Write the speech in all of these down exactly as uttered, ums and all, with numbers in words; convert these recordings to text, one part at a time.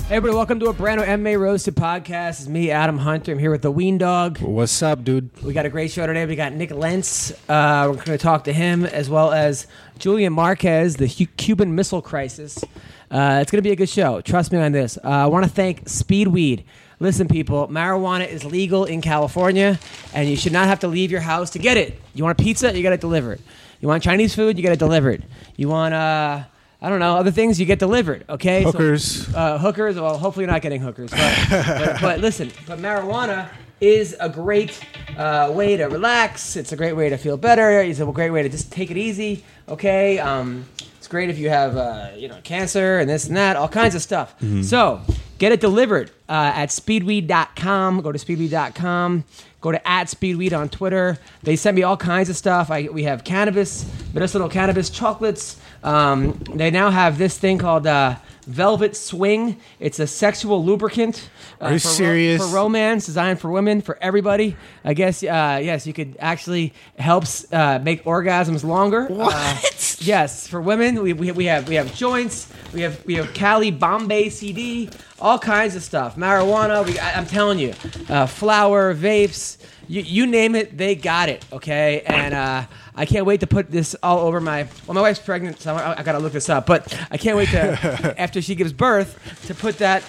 Hey, everybody, welcome to a brand new M M A Roasted podcast. It's me, Adam Hunter. I'm here with the Ween Dog. What's up, dude? We got a great show today. We got Nick Lentz. Uh, we're going to talk to him, as well as Julian Marquez, the Hu- Cuban Missile Crisis. Uh, it's going to be a good show. Trust me on this. Uh, I want to thank Speedweed. Listen, people, marijuana is legal in California, and you should not have to leave your house to get it. You want a pizza? You got it delivered. You want Chinese food? You get it delivered. You want... Uh, I don't know, other things you get delivered, okay? Hookers. So, uh, hookers, well, hopefully you're not getting hookers. But, but, but listen, but marijuana is a great uh, way to relax. It's a great way to feel better. It's a great way to just take it easy, okay? Um, it's great if you have, uh, you know, cancer and this and that, all kinds of stuff. Mm-hmm. So get it delivered uh, at speedweed dot com. Go to speedweed dot com. Go to at Speedweed on Twitter. They send me all kinds of stuff. I, we have cannabis, medicinal cannabis chocolates. Um, they now have this thing called uh, Velvet Swing. It's a sexual lubricant. Uh, Are you for serious? Ro- for romance, designed for women, for everybody. I guess, uh, yes, you could actually helps uh, make orgasms longer. What? Uh, yes, for women, we, we we have we have joints. We have we have Cali Bombay C D. All kinds of stuff. Marijuana. We, I, I'm telling you, uh, flower, vapes. You, you name it, they got it. Okay, and uh, I can't wait to put this all over my. Well, my wife's pregnant, so I, I gotta look this up. But I can't wait to after she gives birth to put that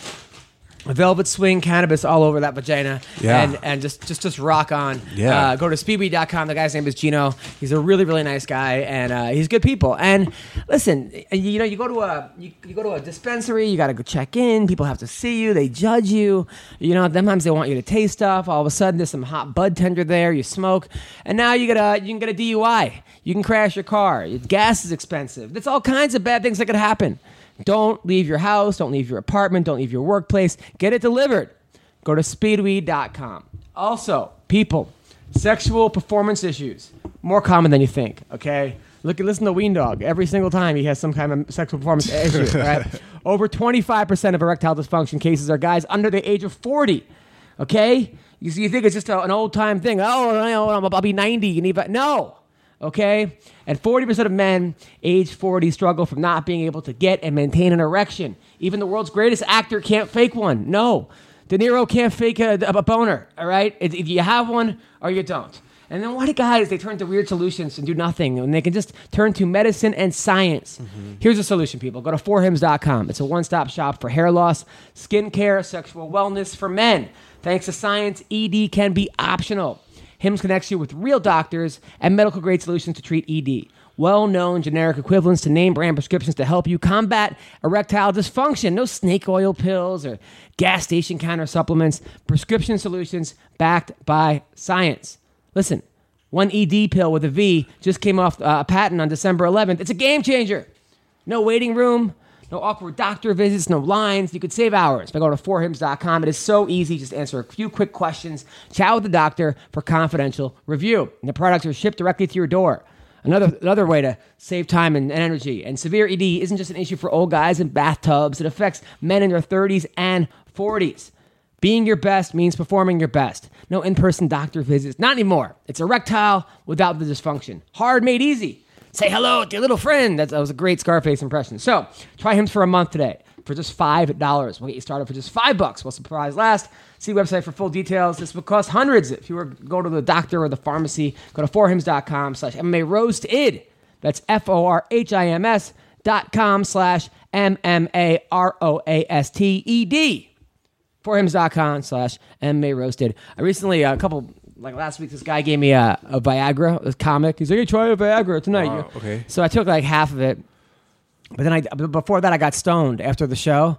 Velvet Swing cannabis all over that vagina, yeah. and and just just just rock on. Yeah. Uh, go to speedweed dot com. The guy's name is Gino. He's a really really nice guy, and uh, he's good people. And listen, you know, you go to a you, you go to a dispensary, you got to go check in. People have to see you. They judge you. You know, sometimes they want you to taste stuff. All of a sudden, there's some hot bud tender there. You smoke, and now you get a you can get a D U I. You can crash your car. Gas is expensive. There's all kinds of bad things that could happen. Don't leave your house. Don't leave your apartment. Don't leave your workplace. Get it delivered. Go to speedweed dot com. Also, people, sexual performance issues, more common than you think, okay? Look at listen to Ween Dog. Every single time he has some kind of sexual performance issue, right? Over twenty-five percent of erectile dysfunction cases are guys under the age of forty, okay? You, you think it's just a, an old-time thing. Oh, I'll be ninety. You need, no. Okay? And forty percent of men age forty struggle from not being able to get and maintain an erection. Even the world's greatest actor can't fake one. No. De Niro can't fake a, a boner, all right? If you have one or you don't. And then why do guys, they turn to weird solutions and do nothing when they can just turn to medicine and science? Mm-hmm. Here's a solution, people. Go to four hims dot com. It's a one-stop shop for hair loss, skin care, sexual wellness for men. Thanks to science, E D can be optional. Hims connects you with real doctors and medical-grade solutions to treat E D. Well-known generic equivalents to name-brand prescriptions to help you combat erectile dysfunction. No snake oil pills or gas station counter supplements. Prescription solutions backed by science. Listen, one E D pill with a V just came off uh, a patent on December eleventh. It's a game changer. No waiting room. No awkward doctor visits, no lines. You could save hours by going to four hims dot com. It is so easy. Just answer a few quick questions, chat with the doctor for confidential review. And the products are shipped directly to your door. Another another way to save time and, and energy. And severe E D isn't just an issue for old guys in bathtubs. It affects men in their thirties and forties. Being your best means performing your best. No in-person doctor visits. Not anymore. It's erectile without the dysfunction. Hard made easy. Say hello to your little friend. That, that was a great Scarface impression. So, try Hims for a month today for just five dollars. We'll get you started for just five bucks. We'll surprise last. See website for full details. This will cost hundreds if you were to go to the doctor or the pharmacy. Go to four hims dot com slash M M A roasted. That's F O R H I M S dot com slash M M A R O A S T E D. four hims dot com slash M M A roasted. I recently, uh, a couple... Like last week, this guy gave me a, a Viagra, a comic. He's like, hey, try a Viagra tonight. Wow, okay. So I took like half of it. But then I, before that, I got stoned after the show.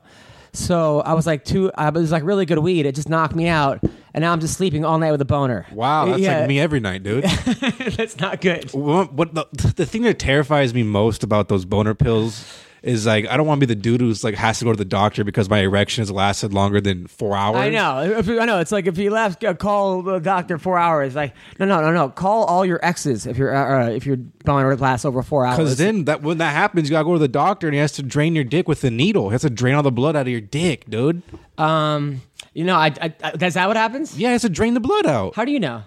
So I was like, too, I was like really good weed. It just knocked me out. And now I'm just sleeping all night with a boner. Wow, that's yeah. like me every night, dude. That's not good. What, what the, the thing that terrifies me most about those boner pills is like I don't want to be the dude who's like has to go to the doctor because my erection has lasted longer than four hours. I know. If, I know. It's like if you left, uh, call the doctor four hours. Like no, no, no, no. Call all your exes if you're uh, if your boner lasts over four hours. Because then that when that happens, you gotta go to the doctor and he has to drain your dick with a needle. He has to drain all the blood out of your dick, dude. Um, you know, I, I, I is that what happens? Yeah, he has to drain the blood out. How do you know?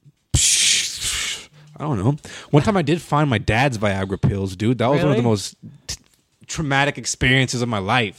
I don't know. One time I did find my dad's Viagra pills, dude. That was Really? one of the most t- traumatic experiences of my life.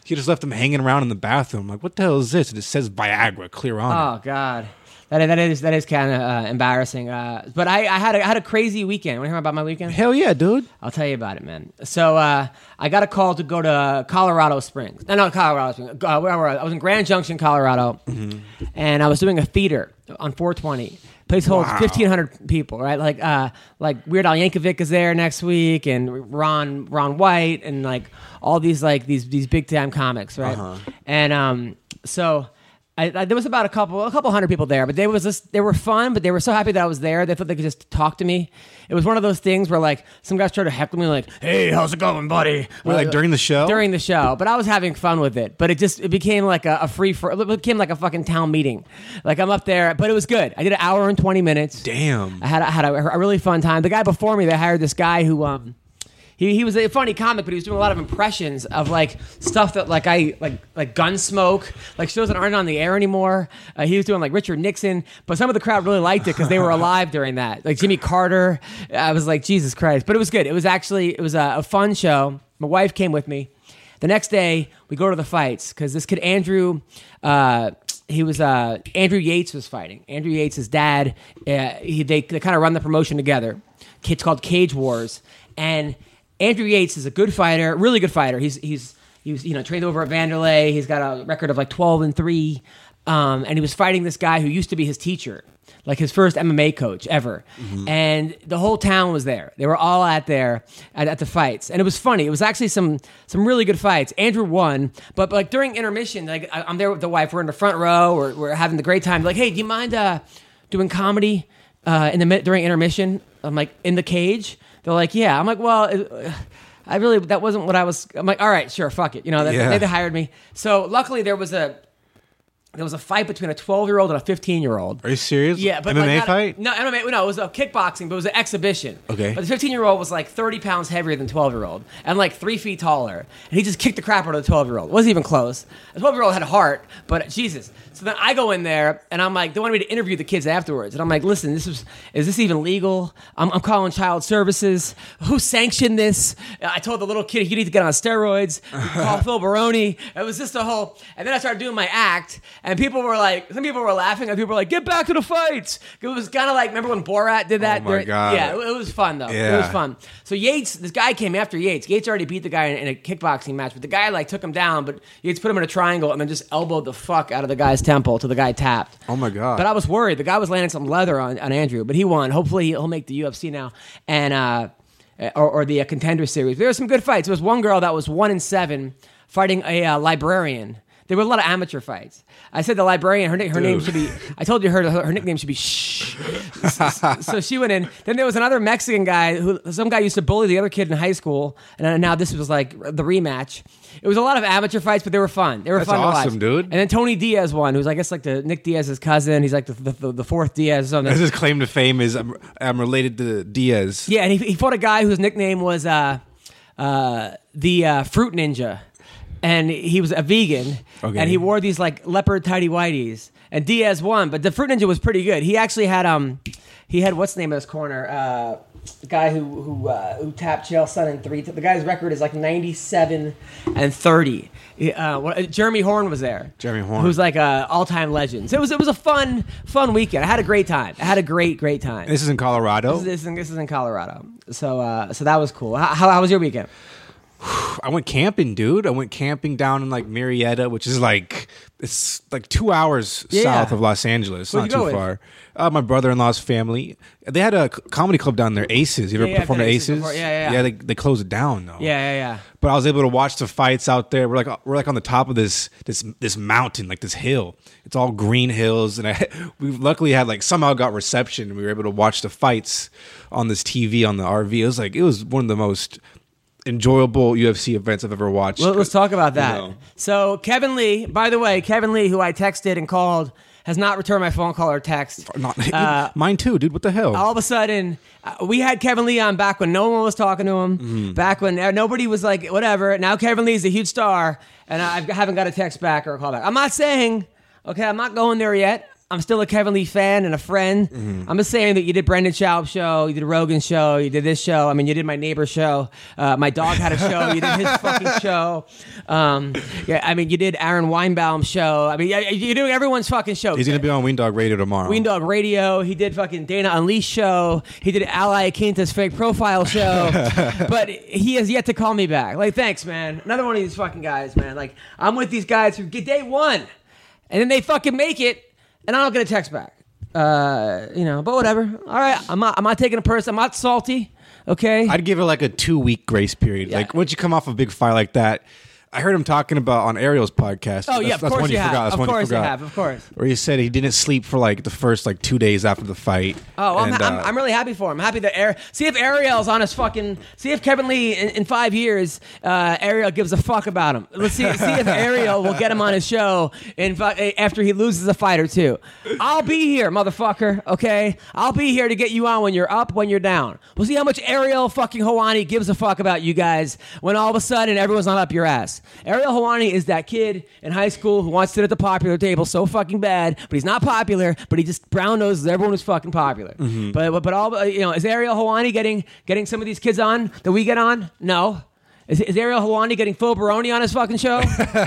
he just left them hanging around in the bathroom. I'm like, what the hell is this? And it says Viagra clear on it. Oh God. That, that is that is kind of uh, embarrassing. Uh, but I, I had a, I had a crazy weekend. Want to hear about my weekend? Hell yeah, dude. I'll tell you about it, man. So uh, I got a call to go to Colorado Springs. No, no, Colorado Springs. Uh, where was I? I was in Grand Junction, Colorado, mm-hmm. and I was doing a theater on four twenty. Place holds wow. fifteen hundred people, right? Like uh, like Weird Al Yankovic is there next week, and Ron Ron White, and like all these like these these big time comics, right? Uh-huh. And um, so. I, I, there was about a couple, a couple hundred people there, but they was just, they were fun. But they were so happy that I was there. They thought they could just talk to me. It was one of those things where like some guys tried to heckle me, like, "Hey, how's it going, buddy?" Were, like during the show. During the show, but I was having fun with it. But it just it became like a, a free for. It became like a fucking town meeting. Like I'm up there, but it was good. I did an hour and twenty minutes. Damn. I had I had a, a really fun time. The guy before me, they hired this guy who um. He he was a funny comic, but he was doing a lot of impressions of like stuff that like I like like Gunsmoke, like shows that aren't on the air anymore. Uh, he was doing like Richard Nixon, but some of the crowd really liked it because they were alive during that. Like Jimmy Carter, I was like Jesus Christ, but it was good. It was actually it was a, a fun show. My wife came with me. The next day we go to the fights because this kid Andrew. Uh, He was uh, Andrew Yates was fighting. Andrew Yates, his dad. Uh, he, they they kind of run the promotion together. It's called Cage Wars, and Andrew Yates is a good fighter, really good fighter. He's he's he was you know trained over at Vanderlei. He's got a record of like twelve and three, um, and he was fighting this guy who used to be his teacher, like his first M M A coach ever. Mm-hmm. And the whole town was there. They were all at there at, at the fights, and it was funny. It was actually some some really good fights. Andrew won, but like during intermission, like I, I'm there with the wife. We're in the front row. We're we're having the great time. Like, hey, do you mind uh, doing comedy uh, in the during intermission? I'm like in the cage. They're like, yeah. I'm like, well, it, I really, that wasn't what I was. I'm like, all right, sure, fuck it. You know, that, yeah. they, they hired me. So luckily there was a, there was a fight between a twelve-year-old and a fifteen-year-old. Are you serious? Yeah. But M M A like, not, fight? No, M M A, no, it was a kickboxing, but it was an exhibition. Okay. But the fifteen-year-old was like thirty pounds heavier than twelve-year-old and like three feet taller. And he just kicked the crap out of the twelve-year-old. It wasn't even close. The twelve-year-old had a heart, but Jesus. So then I go in there, and I'm like, they wanted me to interview the kids afterwards. And I'm like, listen, this was, is this even legal? I'm, I'm calling child services. Who sanctioned this? I told the little kid, you need to get on steroids. Call Phil Baroni. It was just a whole, and then I started doing my act, and people were like, some people were laughing, and people were like, get back to the fights. It was kind of like, remember when Borat did that? Oh my God. Yeah, it, it was fun, though. Yeah. It was fun. So Yates, this guy came after Yates. Yates already beat the guy in, in a kickboxing match, but the guy like took him down, but Yates put him in a triangle and then just elbowed the fuck out of the guy's temple till the guy tapped. Oh my God. But I was worried. The guy was landing some leather on, on Andrew, but he won. Hopefully he'll make the U F C now. And uh, or, or the uh, Contender Series. There were some good fights. There was one girl that was one in seven fighting a uh, librarian. There were a lot of amateur fights. I said the librarian, her, her name should be, I told you her, her nickname should be Shh. So, so she went in. Then there was another Mexican guy who, some guy used to bully the other kid in high school. And now this was like the rematch. It was a lot of amateur fights, but they were fun. They were That's fun awesome, to watch. dude. And then Tony Diaz won, who's I guess like the Nick Diaz's cousin. He's like the the, the fourth Diaz or something. His claim to fame is I'm, I'm related to Diaz. Yeah, and he, he fought a guy whose nickname was uh, uh, the uh, Fruit Ninja. And he was a vegan, okay. and he wore these like leopard tighty whities. And Diaz won, but the Fruit Ninja was pretty good. He actually had um, he had what's the name of his corner? Uh, the guy who who uh, who tapped Chael Sonnen three. The guy's record is like ninety-seven and thirty. Uh, what, Jeremy Horn was there. Jeremy Horn, who's like a all time legend. So it was it was a fun fun weekend. I had a great time. I had a great great time. This is in Colorado. This is, this is, this is in Colorado. So uh, so that was cool. How, how, how was your weekend? I went camping, dude. I went camping down in like Marietta, which is like it's like two hours yeah. south of Los Angeles. Where'd not you too go far. Uh, my brother-in-law's family. They had a comedy club down there, Aces. You ever yeah, yeah, performed at Aces? Aces? Before. Yeah, yeah, yeah. Yeah, they they closed it down though. Yeah, yeah, yeah. But I was able to watch the fights out there. We're like we're like on the top of this this this mountain, like this hill. It's all green hills, and I we luckily had like somehow got reception. And we were able to watch the fights on this T V on the R V. It was like it was one of the most enjoyable U F C events I've ever watched. Well, let's talk about that. You know. So Kevin Lee, by the way, Kevin Lee, who I texted and called, has not returned my phone call or text. Not, uh, mine too, dude. What the hell? All of a sudden, uh, we had Kevin Lee on back when no one was talking to him, mm-hmm. back when uh, nobody was like, whatever. Now Kevin Lee is a huge star, and I haven't got a text back or a call back. I'm not saying, okay, I'm not going there yet. I'm still a Kevin Lee fan and a friend. Mm-hmm. I'm just saying that you did Brendan Schaub's show, you did Rogan's show, you did this show. I mean, you did my neighbor's show. Uh, my dog had a show. You did his fucking show. Um, yeah, I mean, you did Aaron Weinbaum's show. I mean, you're doing everyone's fucking show. He's gonna be on Weendog Radio tomorrow. Weendog Radio. He did fucking Dana Unleashed show. He did Ally Quinta's fake profile show. But he has yet to call me back. Like, thanks, man. Another one of these fucking guys, man. Like, I'm with these guys who get day one, and then they fucking make it. And I don't get a text back, uh, you know. But whatever. All right, I'm not. I'm not taking a person. I'm not salty. Okay. I'd give it like a two week grace period. Yeah. Like once you come off a big fight like that, I heard him talking about on Ariel's podcast. Oh yeah, that's, of that's course one you you have. Forgot. That's of one course you, forgot. you have. Of course. Where he said he didn't sleep for like the first like two days after the fight. Oh, and, I'm, I'm, uh, I'm really happy for him. I'm happy that Ariel. See if Ariel's on his fucking. See if Kevin Lee in, in five years, uh, Ariel gives a fuck about him. Let's see. See if Ariel will get him on his show in fu- after he loses a fight or two. I'll be here, motherfucker. Okay, I'll be here to get you on when you're up, when you're down. We'll see how much Ariel fucking Helwani gives a fuck about you guys when all of a sudden everyone's not up your ass. Ariel Helwani is that kid in high school who wants to sit at the popular table so fucking bad, but he's not popular, but he just brown noses everyone who's fucking popular. Mm-hmm. But, but but all you know, is Ariel Helwani getting getting some of these kids on that we get on? No. Is, is Ariel Helwani getting Phil Baroni on his fucking show?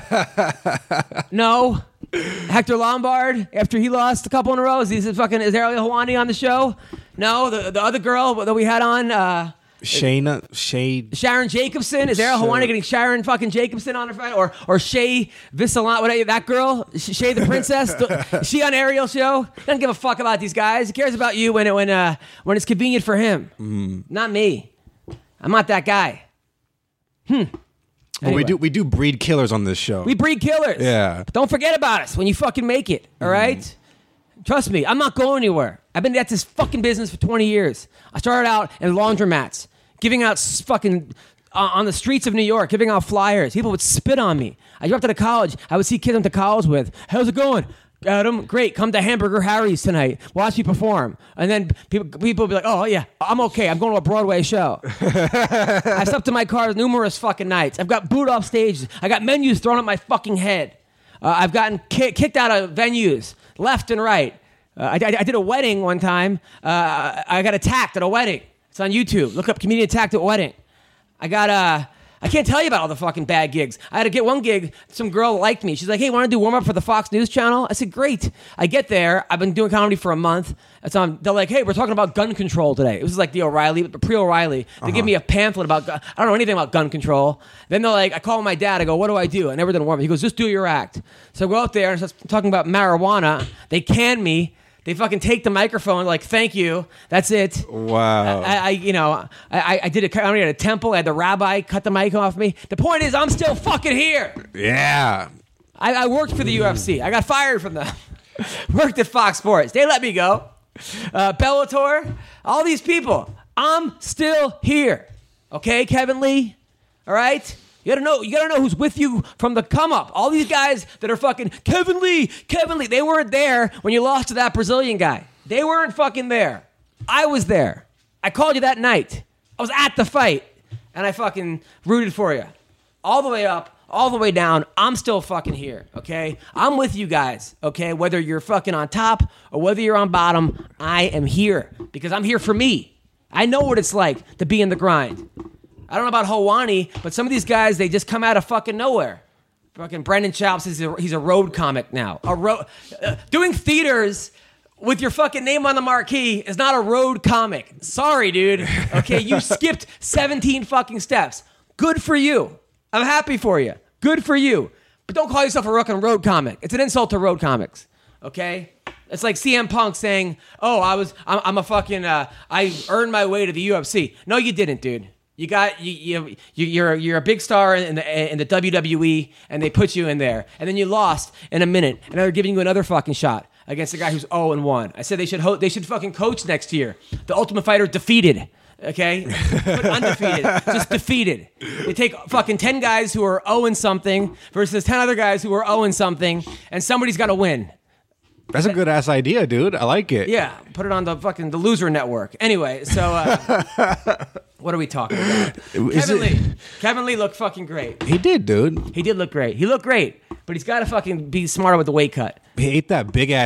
No. Hector Lombard, after he lost a couple in a row, is, he fucking is Ariel Helwani on the show? No. The the other girl that we had on. Uh, Shayna, Shay, Sharon Jacobson. Is Ariel Helwani getting Sharon fucking Jacobson on her fight, or or Shay Visalant? What that girl, Shay the princess? Is she on Ariel's show? Doesn't give a fuck about these guys. He cares about you when it when uh when it's convenient for him. Mm. Not me. I'm not that guy. Hmm. Well, anyway. we do we do breed killers on this show. We breed killers. Yeah. Don't forget about us when you fucking make it. All right. Mm. Trust me, I'm not going anywhere. I've been at this fucking business for twenty years. I started out in laundromats, giving out fucking uh, on the streets of New York, giving out flyers. People would spit on me. I dropped out of college. I would see kids I went to college with. How's it going? Adam, great. Come to Hamburger Harry's tonight. Watch me perform. And then people people would be like, oh, yeah, I'm okay. I'm going to a Broadway show. I slept in my car numerous fucking nights. I've got booed off stage. I got menus thrown at my fucking head. Uh, I've gotten ki- kicked out of venues left and right. Uh, I, I, I did a wedding one time. Uh, I got attacked at a wedding. It's on YouTube. Look up comedian attacked at wedding. I got uh, I can't tell you about all the fucking bad gigs. I had to get one gig. Some girl liked me. She's like, hey, want to do warm up for the Fox News channel? I said, great. I get there. I've been doing comedy for a month. It's on. They're like, hey, we're talking about gun control today. It was like the O'Reilly, pre-O'Reilly. They uh-huh. give me a pamphlet about. I don't know anything about gun control. Then they're like, I call my dad. I go, what do I do? I never did a warm up. He goes, just do your act. So I go out there and start talking about marijuana. They can me. They fucking take the microphone, like, thank you. That's it. Wow. I, I you know, I, I did a comedy at a temple. I had the rabbi cut the mic off me. The point is, I'm still fucking here. Yeah. I, I worked for the U F C. I got fired from them. Worked at Fox Sports. They let me go. Uh, Bellator. All these people. I'm still here. Okay, Kevin Lee? All right? You gotta know. You gotta know who's with you from the come up. All these guys that are fucking Kevin Lee, Kevin Lee. They weren't there when you lost to that Brazilian guy. They weren't fucking there. I was there. I called you that night. I was at the fight, and I fucking rooted for you, all the way up, all the way down. I'm still fucking here. Okay, I'm with you guys. Okay, whether you're fucking on top or whether you're on bottom, I am here because I'm here for me. I know what it's like to be in the grind. I don't know about Helwani, but some of these guys, they just come out of fucking nowhere. Fucking Brendan Schaub says he's a, he's a road comic now. A road uh, doing theaters with your fucking name on the marquee is not a road comic. Sorry, dude. Okay, you skipped seventeen fucking steps. Good for you. I'm happy for you. Good for you. But don't call yourself a fucking road comic. It's an insult to road comics. Okay? It's like C M Punk saying, "Oh, I was, I'm, I'm a fucking, uh, I earned my way to the U F C." No, you didn't, dude. You got you, you you you're you're a big star in the in the W W E, and they put you in there, and then you lost in a minute, and they're giving you another fucking shot against a guy who's oh and one. I said they should ho- they should fucking coach next year. The Ultimate Fighter defeated, okay, but undefeated, just defeated. They take fucking ten guys who are oh and something versus ten other guys who are oh and something, and somebody's got to win. That's a good ass idea, dude. I like it. Yeah, put it on the fucking the Loser Network. Anyway, so. Uh, What are we talking about? Is Kevin it, Lee. Kevin Lee looked fucking great. He did, dude. He did look great. He looked great, but he's got to fucking be smarter with the weight cut. He ate that big ass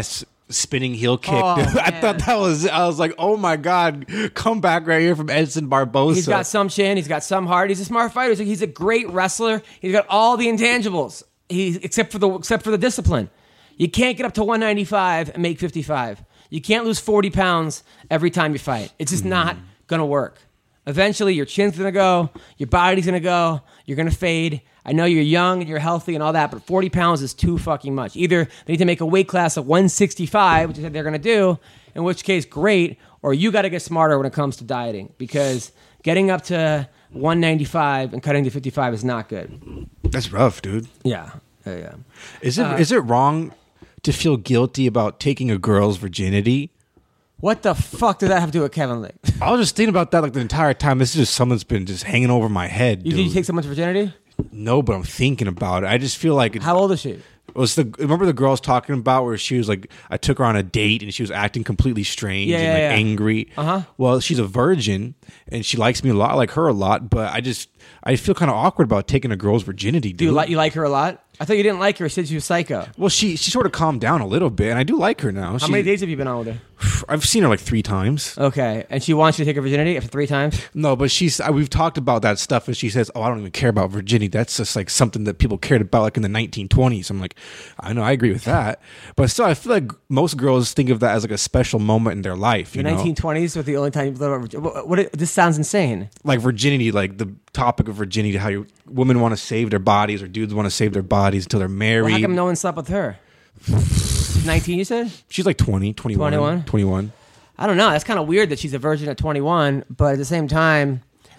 spinning heel kick. Oh, dude. I man. thought that was. I was like, oh my god, come back right here from Edson Barboza. He's got some chin. He's got some heart. He's a smart fighter. He's a, he's a great wrestler. He's got all the intangibles. He except for the except for the discipline. You can't get up to one ninety-five and make fifty-five. You can't lose forty pounds every time you fight. It's just mm. not gonna work. Eventually, your chin's gonna go. Your body's gonna go. You're gonna fade. I know you're young and you're healthy and all that, but forty pounds is too fucking much. Either they need to make a weight class of one sixty-five, which is what they're going to do, in which case, great, or you got to get smarter when it comes to dieting, because getting up to one ninety-five and cutting to fifty-five is not good. That's rough, dude. Yeah. Yeah, yeah. Is it uh, is it wrong to feel guilty about taking a girl's virginity? What the fuck did that have to do with Kevin Lee? I was just thinking about that like the entire time. This is just something that's been just hanging over my head, You dude. Did you take someone's virginity? No, but I'm thinking about it. I just feel like... It, How old is she? It was the remember the girl I was talking about where she was like, I took her on a date and she was acting completely strange Yeah, and yeah, like yeah. angry. Uh-huh. Well, she's a virgin and she likes me a lot, I like her a lot, but I just I feel kind of awkward about taking a girl's virginity, dude. Do you like you like her a lot? I thought you didn't like her. You said she was psycho. Well, she she sort of calmed down a little bit, and I do like her now. How She- many dates have you been on with her? I've seen her like three times. Okay, and she wants you to take her virginity after three times? No, but she's uh, we've talked about that stuff, and she says, "Oh, I don't even care about virginity. That's just like something that people cared about, like in the nineteen twenties." I'm like, I know, I agree with that, but still, I feel like most girls think of that as like a special moment in their life. You The know, nineteen twenties was the only time you thought about virginity. What, what, this sounds insane. like virginity, like the topic of virginity, how you, women want to save their bodies or dudes want to save their bodies until they're married. Well, how come no one slept with her? nineteen, you said? She's like twenty, twenty-one. twenty-one? twenty-one. I don't know. That's kind of weird that she's a virgin at twenty-one, but at the same time,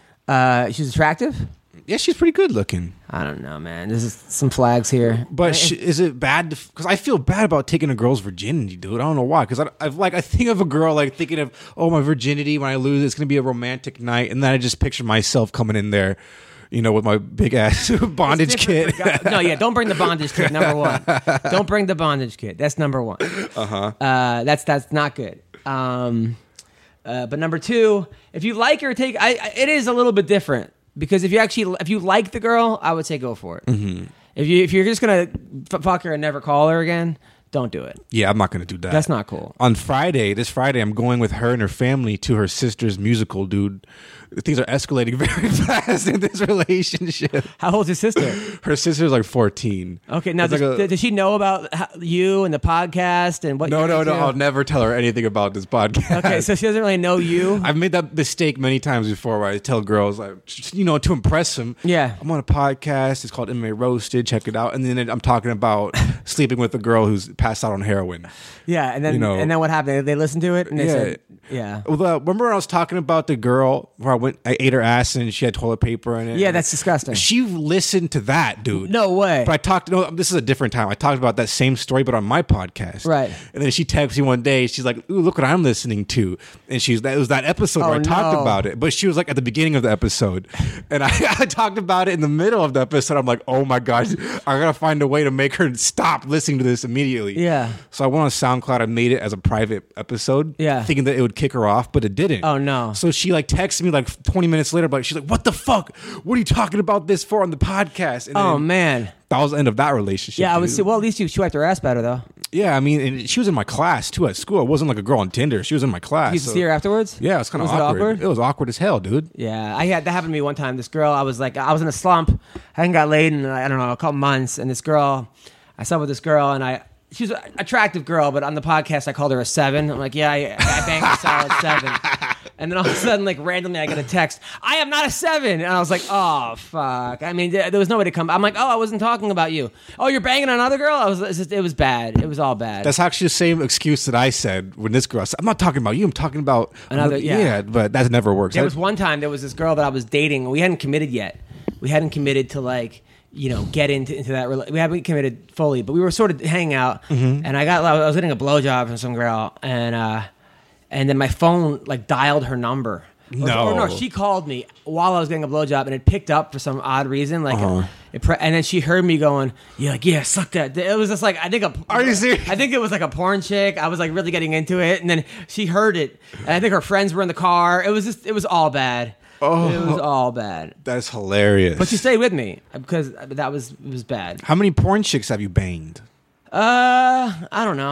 uh, she's attractive? Yeah, she's pretty good looking. I don't know, man. There's some flags here. But sh- is it bad? Because I feel bad about taking a girl's virginity, dude. I don't know why. Because I, I've like I think of a girl like thinking of, oh, my virginity. When I lose, it's gonna be a romantic night, and then I just picture myself coming in there, you know, with my big ass bondage It's kit. different for guys. No, yeah, don't bring the bondage kit. Number one, don't bring the bondage kit. That's number one. Uh-huh. Uh That's that's not good. Um, uh, but number two, if you like her, take. I, I. It is a little bit different because if you actually, if you like the girl, I would say go for it. Mm-hmm. If you if you're just gonna f- fuck her and never call her again, don't do it. Yeah, I'm not gonna do that. That's not cool. On Friday, this Friday, I'm going with her and her family to her sister's musical, dude. Things are escalating very fast in this relationship. How old's your sister? Her sister's like fourteen. Okay, now It's does, like a- does she know about how, you and the podcast and what? No, you're no, no. into? I'll never tell her anything about this podcast. Okay, so she doesn't really know you. I've made that mistake many times before where I tell girls, like, just, you know, to impress them. Yeah. I'm on a podcast. It's called M M A Roasted. Check it out. And then I'm talking about sleeping with a girl who's passed out on heroin. Yeah, and then You know. and then what happened? They listened to it and they Yeah. said, "Yeah, Well, uh, remember when I was talking about the girl where I went, I ate her ass and she had toilet paper in it? yeah, that's disgusting." She listened to that, dude. No way. But I talked, no, this is a different time. I talked about that same story, but on my podcast. Right. And then she texted me one day. She's like, ooh, look what I'm listening to. And she's, that was that episode Oh, where I talked no. about it. But she was like at the beginning of the episode. And I, I talked about it in the middle of the episode. I'm like, oh my gosh, I got to find a way to make her stop listening to this immediately. Yeah. So I went on SoundCloud. I made it as a private episode. Yeah. Thinking that it would kick her off, but it didn't. Oh, no. So she like texted me like twenty minutes later, but she's like, what the fuck? What are you talking about this for on the podcast? And Oh then man. that was the end of that relationship. Yeah, I would dude. say. Well, at least you she wiped her ass better though. Yeah, I mean, and she was in my class too at school. It wasn't like a girl on Tinder. She was in my class. You so- see her afterwards? Yeah, it was kind of Was it awkward. awkward? It was awkward as hell, dude. Yeah, I had that happened to me one time. This girl, I was like, I was in a slump. I hadn't got laid in I don't know a couple months, and this girl, I slept with this girl, and I. She's an attractive girl, but on the podcast I called her a seven. I'm like, yeah, I, I banged a solid seven. And then all of a sudden, like randomly, I get a text. I am not a seven, and I was like, oh fuck. I mean, there was no way to come. I'm like, oh, I wasn't talking about you. Oh, you're banging another girl. I was. It's just, it was bad. It was all bad. That's actually the same excuse that I said when this girl said, I'm not talking about you. I'm talking about Another- yeah. but that never works. There I- was one time there was this girl that I was dating. We hadn't committed yet. We hadn't committed to like you know get into into that. rela- We haven't committed fully, but we were sort of hanging out. Mm-hmm. And I got I was getting a blowjob from some girl, and uh, and then my phone like dialed her number. Or- No. or no, she called me while I was getting a blowjob, and it picked up for some odd reason. Like, Uh-huh. it pre- and then she heard me going, "Yeah, like, yeah, suck that." It was just like I think a. Are you serious? I think it was like a porn chick. I was like really getting into it, and then she heard it, and I think her friends were in the car. It was just, it was all bad. Oh. It was all bad. That's hilarious. But she stayed with me because that was it was bad. How many porn chicks have you banged? Uh, I don't know.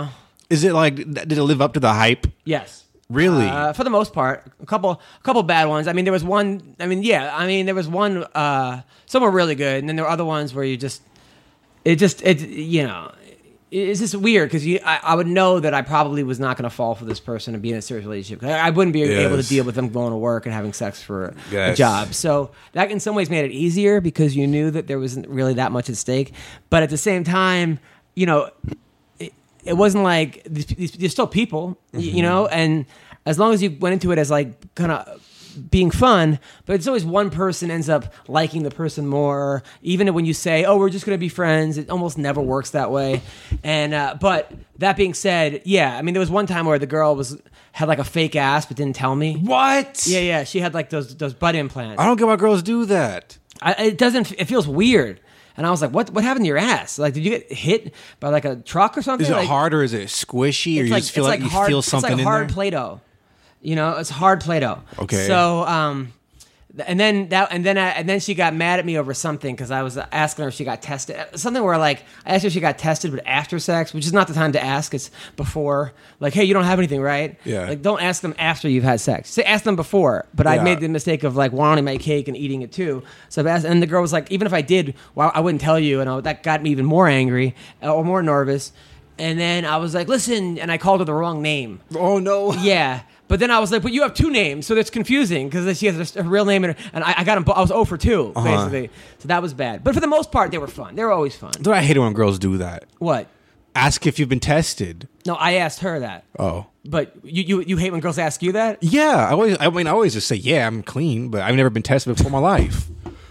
Is it like, did it live up to the hype? Yes. Really? Uh, for the most part, a couple, a couple bad ones. I mean, there was one. I mean, yeah. I mean, there was one. Uh, some were really good, and then there were other ones where you just, it just, it, you know, it's just weird because you, I, I would know that I probably was not going to fall for this person and be in a serious relationship. I, I wouldn't be Yes. able to deal with them going to work and having sex for a, Yes. a job. So that, in some ways, made it easier because you knew that there wasn't really that much at stake. But at the same time, you know. It wasn't like they're still people, mm-hmm. you know, and as long as you went into it as like kind of being fun, but it's always one person ends up liking the person more. Even when you say, "Oh, we're just going to be friends," it almost never works that way. And uh, but that being said, yeah, I mean, there was one time where the girl was had like a fake ass but didn't tell me. What? Yeah, yeah, she had like those those butt implants. I don't get why girls do that. I, it doesn't. It feels weird. And I was like, "What? What happened to your ass? Like, did you get hit by like a truck or something?" Is it like, hard or is it squishy, or you like, just feel like, you hard, feel something it's like in hard there? Play-Doh. You know, it's hard Play-Doh. Okay. So, um, and then that, and then, I, and then she got mad at me over something because I was asking her if she got tested. Something where like I asked her if she got tested, but after sex, which is not the time to ask. It's before. Like, hey, you don't have anything, right? Yeah. Like, don't ask them after you've had sex. Say, ask them before. But I Yeah. made the mistake of like wanting my cake and eating it too. So I asked, and the girl was like, even if I did, well, I wouldn't tell you. And I, that got me even more angry uh, or more nervous. And then I was like, listen, and I called her the wrong name. Oh no! Yeah. But then I was like, but you have two names, so that's confusing because she has a real name, and, and I, I got them. I was zero for two, Uh-huh. basically. So that was bad. But for the most part, they were fun. They were always fun. Dude, I hate it when girls do that. What? Ask if you've been tested. No, I asked her that. Oh. But you, you, you hate when girls ask you that? Yeah, I always. I mean, I always just say, "Yeah, I'm clean," but I've never been tested before in my life.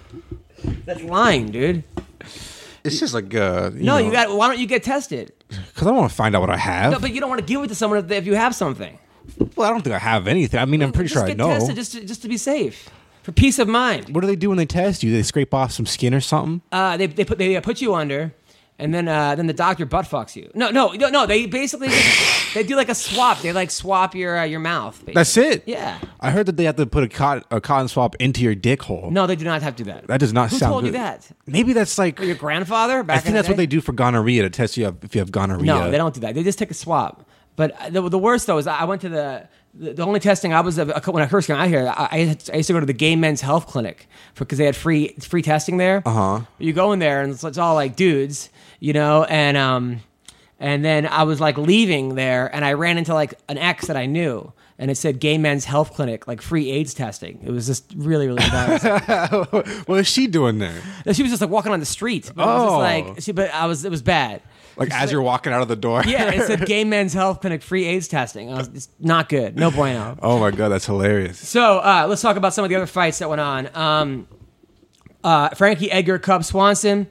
That's lying, dude. It's just like, uh, you No, know, you got. Why don't you get tested? because I don't want to find out what I have. No, but you don't want to give it to someone if, if you have something. Well, I don't think I have anything. I mean, I'm pretty just sure I get know. tested just to, just to be safe, for peace of mind. What do they do when they test you? They scrape off some skin or something? Uh, they they put they put you under, and then uh, then the doctor butt fucks you. No, no, no, no. They basically they do like a swap. They like swap your uh, your mouth. Basically. That's it? Yeah. I heard that they have to put a cotton, a cotton swab into your dick hole. No, they do not have to do that. That does not Who sound told good. you that? Maybe that's like... Your grandfather back I think in the that's what day? they do for gonorrhea, to test you if you have gonorrhea. No, they don't do that. They just take a swab. But the, the worst though is I went to the the, the only testing I was when I first came out here. I, I used to go to the Gay Men's Health Clinic because they had free free testing there. Uh huh. You go in there and it's, it's all like dudes, you know, and um, and then I was like leaving there and I ran into like an ex that I knew. And it said Gay Men's Health Clinic, like free AIDS testing. It was just really, really embarrassing. What is she doing there? She was just like walking on the street. But it was Oh. just like, she, but I was, it was bad. Like as you're walking out of the door? Yeah, it said Gay Men's Health Clinic, free AIDS testing. I was, it's not good. No bueno. Oh my God, that's hilarious. So uh, let's talk about some of the other fights that went on. Um, uh, Frankie Edgar, Cub Swanson.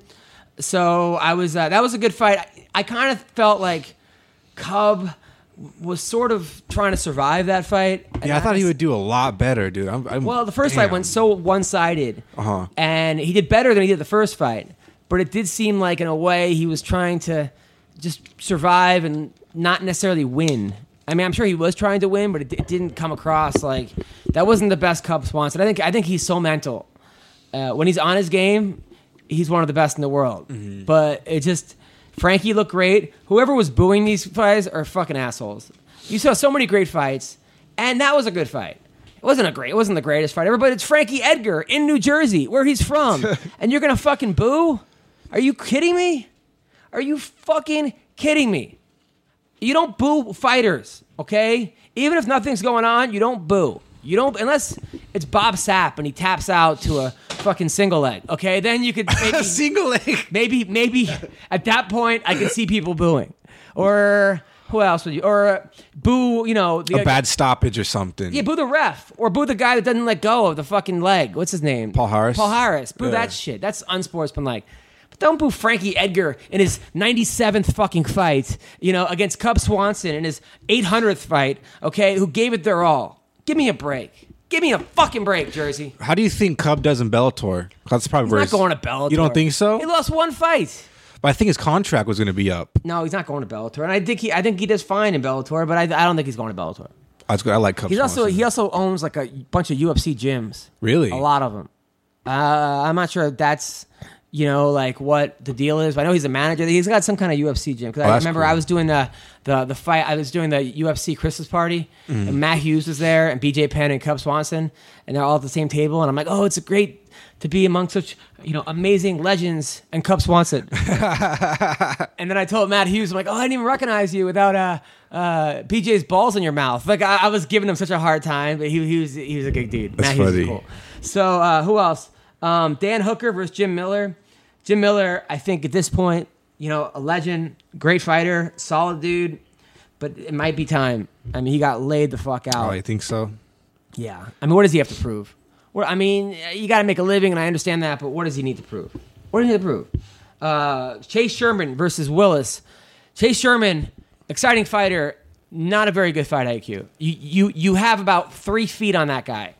So I was, uh, that was a good fight. I, I kind of felt like Cub was sort of trying to survive that fight. Yeah, I thought he would do a lot better, dude. I'm, I'm, Well, the first damn. fight went so one-sided, Uh-huh. and he did better than he did the first fight. But it did seem like, in a way, he was trying to just survive and not necessarily win. I mean, I'm sure he was trying to win, but it, it didn't come across like that wasn't the best Cub Swanson. I think I think he's so mental. Uh, when he's on his game, he's one of the best in the world. Mm-hmm. But it just Frankie looked great. Whoever was booing these fights are fucking assholes. You saw so many great fights, and that was a good fight. It wasn't a great. It wasn't the greatest fight ever, but it's Frankie Edgar in New Jersey, where he's from, and you're gonna fucking boo? Are you kidding me? Are you fucking kidding me? You don't boo fighters, okay? Even if nothing's going on, you don't boo. You don't, unless it's Bob Sapp and he taps out to a fucking single leg, okay? Then you could maybe, Single leg. maybe, maybe at that point I could see people booing, or who else would you? Or uh, boo, you know, the A bad stoppage or something. yeah, boo the ref, or boo the guy that doesn't let go of the fucking leg. What's his name? Paul Harris? Paul Harris. Boo Yeah. that shit. That's unsportsmanlike. But don't boo Frankie Edgar in his ninety-seventh fucking fight, you know, against Cub Swanson in his eight hundredth fight, okay, who gave it their all. Give me a break. Give me a fucking break, Jersey. How do you think Cub does in Bellator? That's probably He's where not his- going to Bellator. You don't think so? He lost one fight. But I think his contract was going to be up. No, he's not going to Bellator. And I think he I think he does fine in Bellator, but I, I don't think he's going to Bellator. That's good. I like Cub. He's also Swanson. he also owns like a bunch of U F C gyms. Really? A lot of them. Uh, I'm not sure if that's you know, like what the deal is. I know he's a manager. He's got some kind of U F C gym. Because Oh, I that's remember cool. I was doing the, the the fight. I was doing the U F C Christmas party, Mm-hmm. and Matt Hughes was there, and B J Penn and Cub Swanson, and they're all at the same table. And I'm like, oh, it's great to be among such, you know, amazing legends and Cub Swanson. And then I told Matt Hughes, I'm like, oh, I didn't even recognize you without uh, uh, B J's balls in your mouth. Like I, I was giving him such a hard time, but he, he was he was a good dude. That's Matt Hughes funny. is cool. So uh, who else? Um, Dan Hooker versus Jim Miller. Jim Miller, I think at this point, you know, a legend, great fighter, solid dude, but it might be time. I mean, he got laid the fuck out. Oh, I think so. Yeah. I mean, what does he have to prove? Well, I mean, you got to make a living, and I understand that, but what does he need to prove? What does he need to prove? Uh, Chase Sherman versus Willis. Chase Sherman, exciting fighter, not a very good fight I Q. You you you have about three feet on that guy.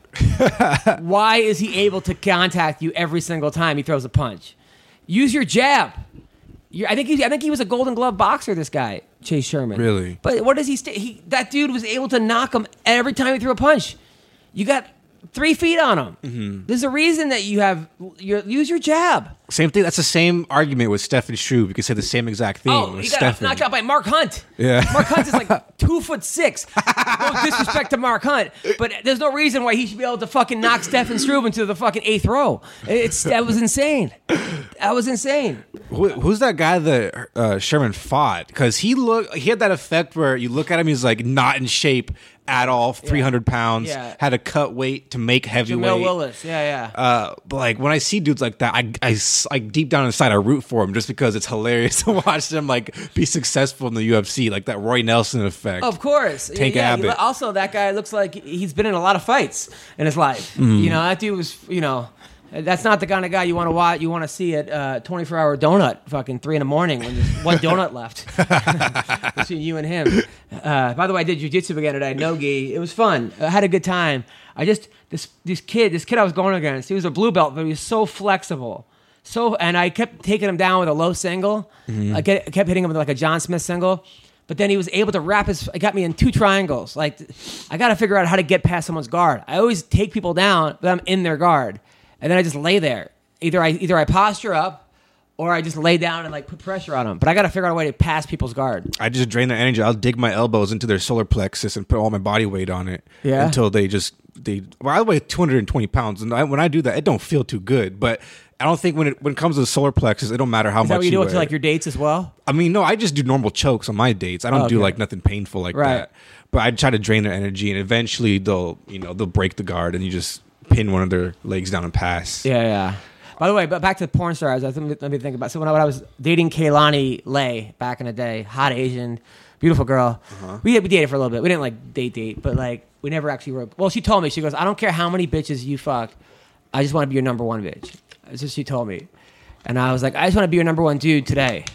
Why is he able to contact you every single time he throws a punch? Use your jab. You're, I think he, I think he was a Golden Glove boxer. This guy, Chase Sherman. Really? But what does he? St- he that dude was able to knock him every time he threw a punch. You got three feet on him. Mm-hmm. There's a reason that you have. Your, use your jab. Same thing. That's the same argument with Stefan Struve. You could say the same exact thing. Oh, with he got Stefan. knocked out by Mark Hunt. Yeah. Mark Hunt is like two foot six. No disrespect to Mark Hunt, but there's no reason why he should be able to fucking knock Stefan Struve into the fucking eighth row. It's that was insane. That was insane. Who, who's that guy that uh, Sherman fought? Because he look he had that effect where you look at him, he's like not in shape at all, three hundred pounds, Yeah. had to cut weight to make heavyweight. Jamil Willis. Yeah, yeah. Uh, but like when I see dudes like that, I, I, like deep down inside I root for him just because it's hilarious to watch them like be successful in the U F C, like that Roy Nelson effect. Of course. Tank yeah, Abbott. Also, that guy looks like he's been in a lot of fights in his life. Mm-hmm. You know, that dude was, you know, that's not the kind of guy you want to watch. You want to see at uh, twenty-four hour donut, fucking three in the morning when there's one donut left between you and him. Uh, by the way, I did jujitsu again today, no gi. It was fun. I had a good time. I just this this kid, this kid I was going against. He was a blue belt, but he was so flexible. So, and I kept taking him down with a low single. Mm-hmm. I get, kept hitting him with like a John Smith single. But then he was able to wrap his. It got me in two triangles. Like, I got to figure out how to get past someone's guard. I always take people down, but I'm in their guard, and then I just lay there. Either I either I posture up, or I just lay down and like put pressure on them. But I got to figure out a way to pass people's guard. I just drain their energy. I'll dig my elbows into their solar plexus and put all my body weight on it. Yeah. Until they just they. Well, I weigh two hundred twenty pounds, and I, when I do that, it don't feel too good. But I don't think when it when it comes to the solar plexus, it don't matter how Is much that what you do weigh. it to like your dates as well? I mean, no, I just do normal chokes on my dates. I don't Oh, do okay. like nothing painful like Right. that. But I try to drain their energy, and eventually they'll, you know, they'll break the guard, and you just pin one of their legs down and pass. Yeah, yeah. By the way, but back to the porn stars. Let me, let me think about. So when I, when I was dating Kaylani Lay back in the day, hot Asian, beautiful girl. Uh-huh. We we dated for a little bit. We didn't like date date, but like we never actually were. Well, she told me, she goes, I don't care how many bitches you fuck, I just want to be your number one bitch. That's what she told me, and I was like, I just want to be your number one dude today.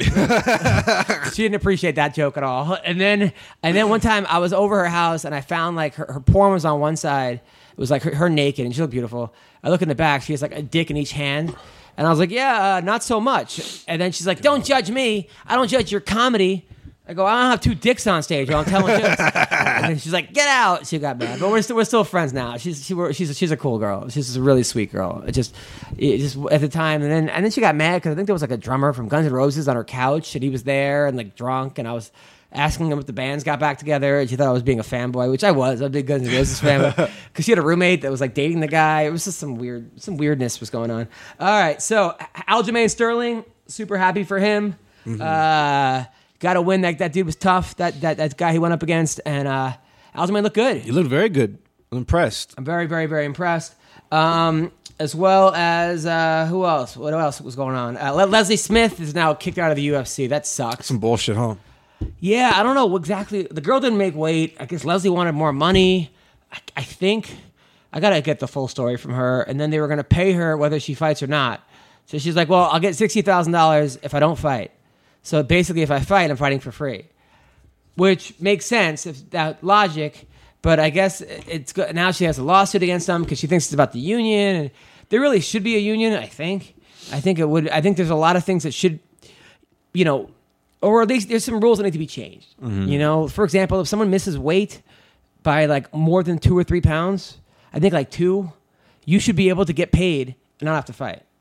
She didn't appreciate that joke at all. And then and then one time I was over her house and I found like her, her porn was on one side. It was like her, her naked and she looked beautiful. I look in the back, she has like a dick in each hand. And I was like, yeah, uh, not so much. And then she's like, don't judge me. I don't judge your comedy. I go, I don't have two dicks on stage while I'm telling jokes. And then she's like, get out. She got mad. But we're still, we're still friends now. She's she, we're, she's she's a cool girl. She's a really sweet girl. It just it just at the time. And then and then she got mad because I think there was like a drummer from Guns N' Roses on her couch. And he was there and like drunk. And I was asking him if the bands got back together. And she thought I was being a fanboy, which I was. I'm a big Guns N' Roses fan. Because she had a roommate that was like dating the guy. It was just some weird, some weirdness was going on. All right. So Aljamain Sterling, super happy for him. Mm-hmm. Uh... Got to win. That that dude was tough. That that that guy he went up against, and uh, Aljamain looked good. You looked very good. I'm impressed. I'm very, very, very impressed. Um, as well as uh, who else? What else was going on? Uh, Le- Leslie Smith is now kicked out of the U F C. That sucks. Some bullshit, huh? Yeah, I don't know exactly. The girl didn't make weight. I guess Leslie wanted more money. I, I think I gotta get the full story from her, and then they were gonna pay her whether she fights or not. So she's like, "Well, I'll get sixty thousand dollars if I don't fight." So basically, if I fight, I'm fighting for free, which makes sense if that logic. But I guess it's good. Now she has a lawsuit against them because she thinks it's about the union, and there really should be a union. I think. I think it would. I think there's a lot of things that should, you know, or at least there's some rules that need to be changed. Mm-hmm. You know, for example, if someone misses weight by like more than two or three pounds, I think like two, you should be able to get paid and not have to fight.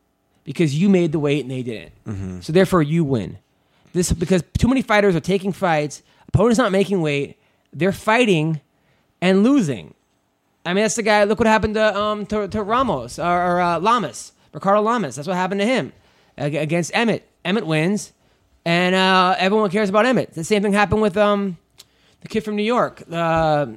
because you made the weight and they didn't. Mm-hmm. So therefore, you win. This because too many fighters are taking fights. Opponent's not making weight. They're fighting and losing. I mean, that's the guy. Look what happened to um to, to Ramos or, or uh, Lamas, Ricardo Lamas. That's what happened to him against Emmett. Emmett wins, and uh, everyone cares about Emmett. The same thing happened with um the kid from New York. Uh,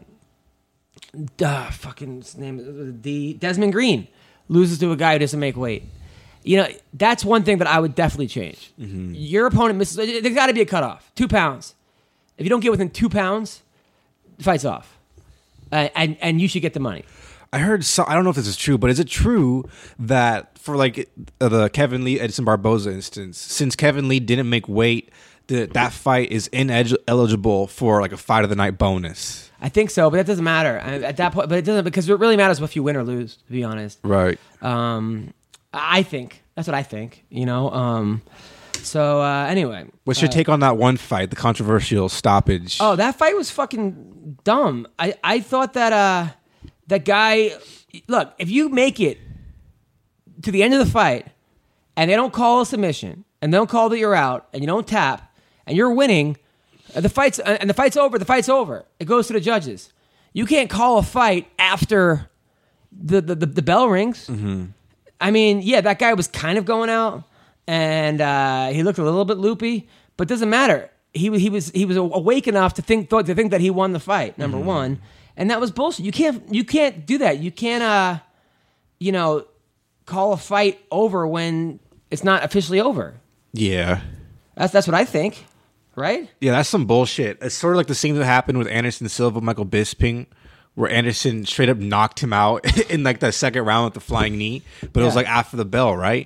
uh fucking his name the Desmond Green loses to a guy who doesn't make weight. You know, that's one thing that I would definitely change. Mm-hmm. Your opponent misses. There's got to be a cutoff. Two pounds. If you don't get within two pounds, the fight's off. Uh, and and you should get the money. I heard. So, I don't know if this is true, but is it true that for like uh, the Kevin Lee Edson Barboza instance, since Kevin Lee didn't make weight, the, that fight is ineligible for like a fight of the night bonus? I think so, but that doesn't matter at that point. But it doesn't because it really matters if you win or lose. To be honest, right? Um, I think that's what I think. You know. Um, so uh, anyway, what's your uh, take on that one fight, the controversial stoppage? Oh, that fight was fucking dumb. I, I thought that uh, that guy. Look, if you make it to the end of the fight and they don't call a submission and they don't call that you're out and you don't tap and you're winning, the fight's and the fight's over. The fight's over. It goes to the judges. You can't call a fight after the the, the, the bell rings. Mm-hmm. I mean, yeah, that guy was kind of going out. And uh, he looked a little bit loopy, but it doesn't matter. He he was he was awake enough to think to think that he won the fight. Number mm-hmm. one, and that was bullshit. You can't you can't do that. You can't uh, you know, call a fight over when it's not officially over. Yeah, that's that's what I think, right? Yeah, that's some bullshit. It's sort of like the same that happened with Anderson Silva, Michael Bisping, where Anderson straight up knocked him out in like the second round with the flying knee, but yeah. It was like after the bell, right?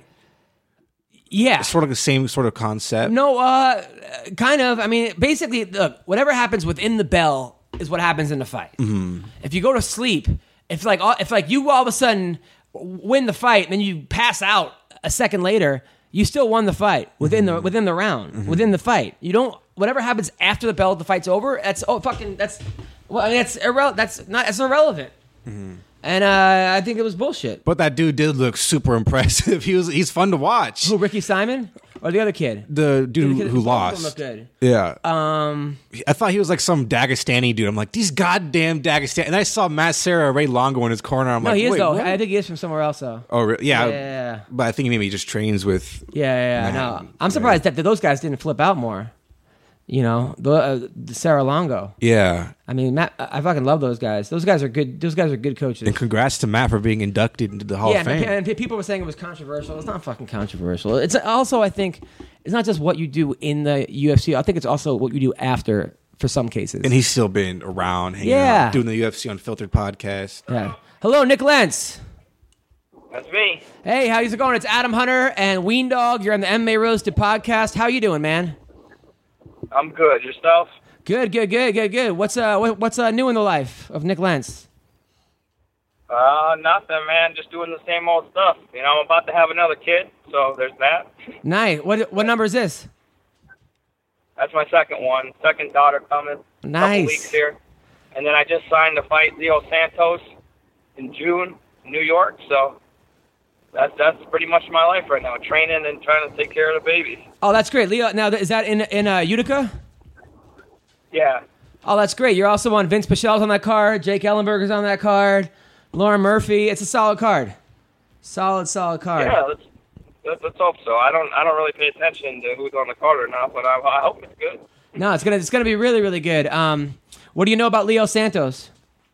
Yeah. It's sort of the same sort of concept. No, uh, kind of. I mean, basically, look, whatever happens within the bell is what happens in the fight. Mm-hmm. If you go to sleep, if like if like you all of a sudden win the fight and then you pass out a second later, you still won the fight within mm-hmm. the within the round, mm-hmm. within the fight. You don't whatever happens after the bell, the fight's over. That's oh fucking that's well, I mean, that's irrelevant. That's not that's irrelevant. Mm-hmm. And uh, I think it was bullshit. But that dude did look super impressive. He was he's fun to watch. Who, Ricky Simon? Or the other kid? The dude the who, who lost. Looked good. Yeah. Um, I thought he was like some Dagestani dude. I'm like, these goddamn Dagestani. And I saw Matt Serra, Ray Longo in his corner. I'm no, like, he is wait, though. what? I think he is from somewhere else though. Oh, really? Yeah. Yeah, yeah, yeah. But I think maybe he just trains with. Yeah, yeah, yeah. No, I'm surprised yeah. that those guys didn't flip out more. You know, the, uh, the Sarah Longo. Yeah. I mean, Matt, I fucking love those guys. Those guys are good. Those guys are good coaches. And congrats to Matt for being inducted into the Hall yeah, of Fame. And, and people were saying it was controversial. It's not fucking controversial. It's also, I think, it's not just what you do in the U F C. I think it's also what you do after for some cases. And he's still been around, hanging yeah. out, doing the U F C Unfiltered podcast. Yeah. Hello, Nick Lentz. That's me. Hey, how's it going? It's Adam Hunter and Ween Dog. You're on the M M A Roasted podcast. How you doing, man? I'm good. Yourself? Good, good, good, good, good. What's uh, what, what's uh, new in the life of Nick Lentz? Uh, nothing, man. Just doing the same old stuff. You know, I'm about to have another kid, so there's that. Nice. What what number is this? That's my second one. Second daughter coming. Nice. Couple weeks here, and then I just signed to fight Leo Santos in June, in New York. So that's that's pretty much my life right now. Training and trying to take care of the baby. Oh, that's great, Leo. Now, is that in in uh, Utica? Yeah. Oh, that's great. You're also on Vince Pichel's on that card. Jake Ellenberger's on that card. Lauren Murphy. It's a solid card. Solid, solid card. Yeah, let's, let's, let's hope so. I don't I don't really pay attention to who's on the card or not, but I, I hope it's good. No, it's gonna it's gonna be really, really good. Um, what do you know about Leo Santos?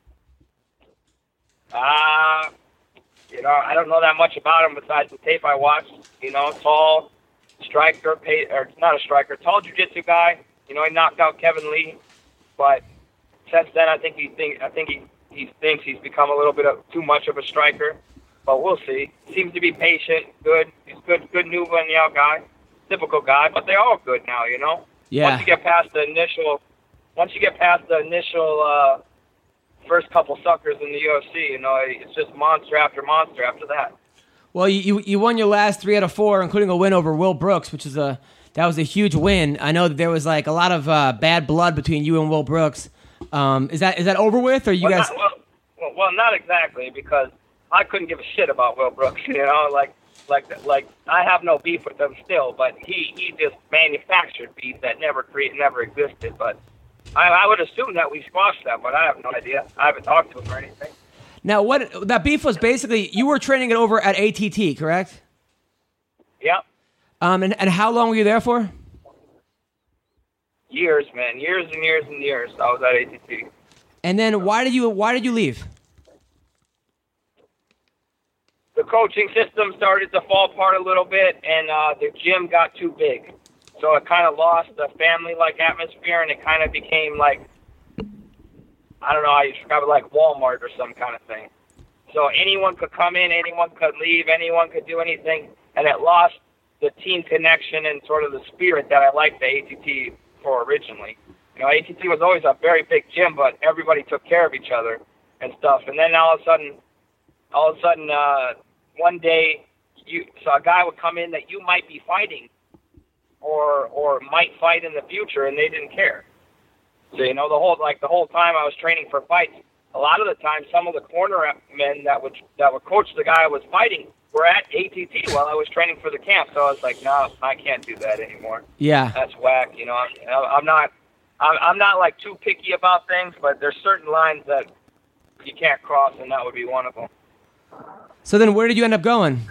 Uh, you know, I don't know that much about him besides the tape I watched. You know, tall striker, pay, or not a striker, tall jiu-jitsu guy. You know, he knocked out Kevin Lee, but since then, I think he think I think he, he thinks he's become a little bit of too much of a striker. But we'll see. Seems to be patient, good. He's good, good new in the out guy, typical guy. But they're all good now, you know. Yeah. Once you get past the initial, once you get past the initial uh, first couple suckers in the U F C, you know, it's just monster after monster after that. Well, you you won your last three out of four, including a win over Will Brooks, which is a that was a huge win. I know that there was like a lot of uh, bad blood between you and Will Brooks. Um, is that is that over with, or you well, guys? Not, well, well, well, not exactly, because I couldn't give a shit about Will Brooks. You know, like Like like I have no beef with them still, but he, he just manufactured beef that never created, never existed. But I, I would assume that we squashed that, but I have no idea. I haven't talked to him or anything. Now, what that beef was basically, you were training it over at A T T, correct? Yep. Um, and, and how long were you there for? Years, man. Years and years and years. I was at A T T. And then why did you why did you leave? The coaching system started to fall apart a little bit, and uh, the gym got too big. So it kind of lost the family-like atmosphere, and it kind of became like, I don't know how you describe it, like Walmart or some kind of thing. So anyone could come in, anyone could leave, anyone could do anything, and it lost the team connection and sort of the spirit that I liked the A T T for originally. You know, A T T was always a very big gym, but everybody took care of each other and stuff. And then all of a sudden, all of a sudden, uh, one day, you so a guy would come in that you might be fighting, or or might fight in the future, and they didn't care. So you know, the whole like the whole time I was training for fights, a lot of the time, some of the corner men that would that would coach the guy I was fighting were at A T T while I was training for the camp. So I was like, no, I can't do that anymore. Yeah, that's whack. You know, I'm, I'm not. I'm, I'm not like too picky about things, but there's certain lines that you can't cross, and that would be one of them. So then, where did you end up going?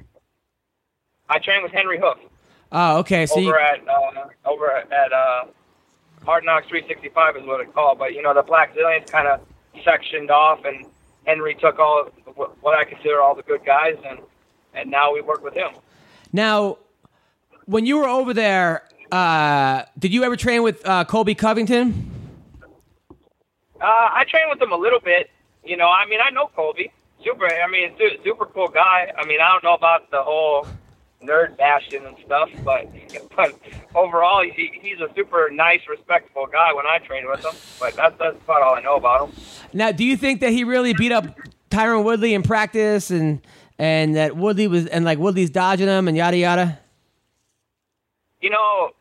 I trained with Henry Hoof. Oh, okay. So over you... at uh, over at uh, Hard Knocks three sixty-five is what it's called. But you know, the Black Zillions kind of sectioned off, and Henry took all what I consider all the good guys, and and now we work with him. Now, when you were over there, uh, did you ever train with uh, Colby Covington? Uh, I trained with him a little bit. You know, I mean, I know Colby. Super, I mean, super cool guy. I mean, I don't know about the whole nerd bashing and stuff, but but overall, he, he's a super nice, respectful guy when I trained with him. But that's, that's about all I know about him. Now, do you think that he really beat up Tyron Woodley in practice, and and that Woodley was and like Woodley's dodging him and yada yada? You know,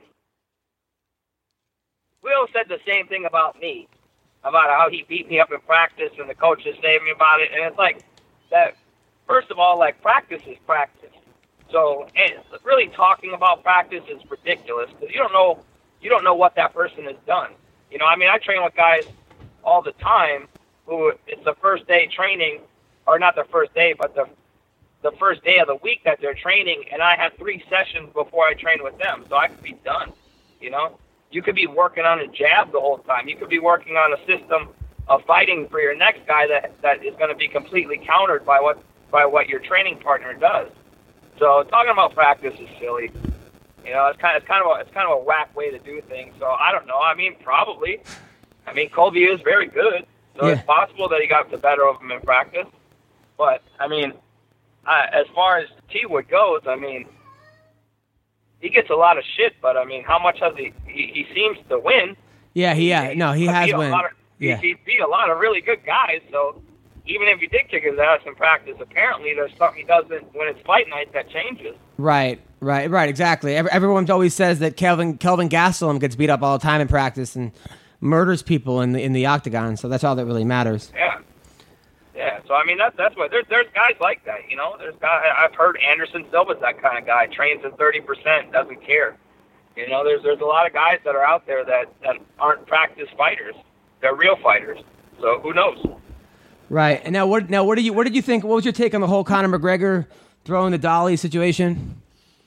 Will said the same thing about me, about how he beat me up in practice and the coaches saved me about it. And it's like that, first of all, like practice is practice. So and really talking about practice is ridiculous because you don't know, you don't know what that person has done. You know, I mean, I train with guys all the time who it's the first day training, or not the first day, but the the first day of the week that they're training, and I have three sessions before I train with them, so I could be done, you know? You could be working on a jab the whole time. You could be working on a system of fighting for your next guy that, that is going to be completely countered by what by what your training partner does. So talking about practice is silly. You know, it's kind of it's kind of a, it's kind of a whack way to do things. So I don't know. I mean, probably. I mean, Colby is very good, so yeah. It's possible that he got the better of him in practice. But I mean, I, as far as T-Wood goes, I mean, he gets a lot of shit, but I mean, how much has he? He, he seems to win. Yeah, he yeah, no, he has won. Yeah, he, he beat a lot of really good guys. So even if he did kick his ass in practice, apparently there's something he doesn't when it's fight night that changes. Right, right, right, exactly. Everyone always says that Kelvin Kelvin Gastelum gets beat up all the time in practice and murders people in the in the octagon. So that's all that really matters. Yeah. Yeah, so I mean that's that's what there's there's guys like that, you know. There's guys I've heard Anderson Silva's that kind of guy, trains at thirty percent, doesn't care. You know, there's there's a lot of guys that are out there that, that aren't practice fighters. They're real fighters. So who knows? Right. And now what now what did you what did you think what was your take on the whole Conor McGregor throwing the dolly situation?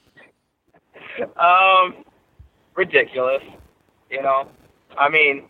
Um ridiculous. You know. I mean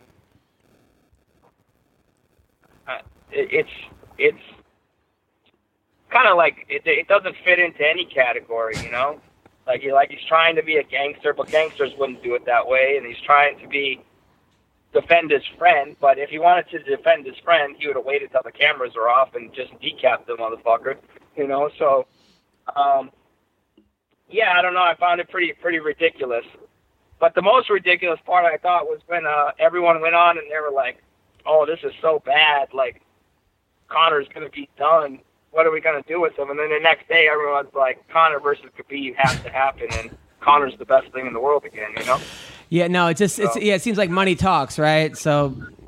uh, it, it's It's kind of like it, it doesn't fit into any category, you know. Like he like he's trying to be a gangster, but gangsters wouldn't do it that way. And he's trying to be defend his friend, but if he wanted to defend his friend, he would have waited till the cameras were off and just decapped the motherfucker, you know. So, um, yeah, I don't know. I found it pretty pretty ridiculous. But the most ridiculous part I thought was when uh, everyone went on and they were like, "Oh, this is so bad!" Like. Conor's going to be done. What are we going to do with him? And then the next day, everyone's like, Conor versus Khabib has to happen, and Conor's the best thing in the world again, you know? Yeah, no, it just, so. it's, yeah, it seems like money talks, right? So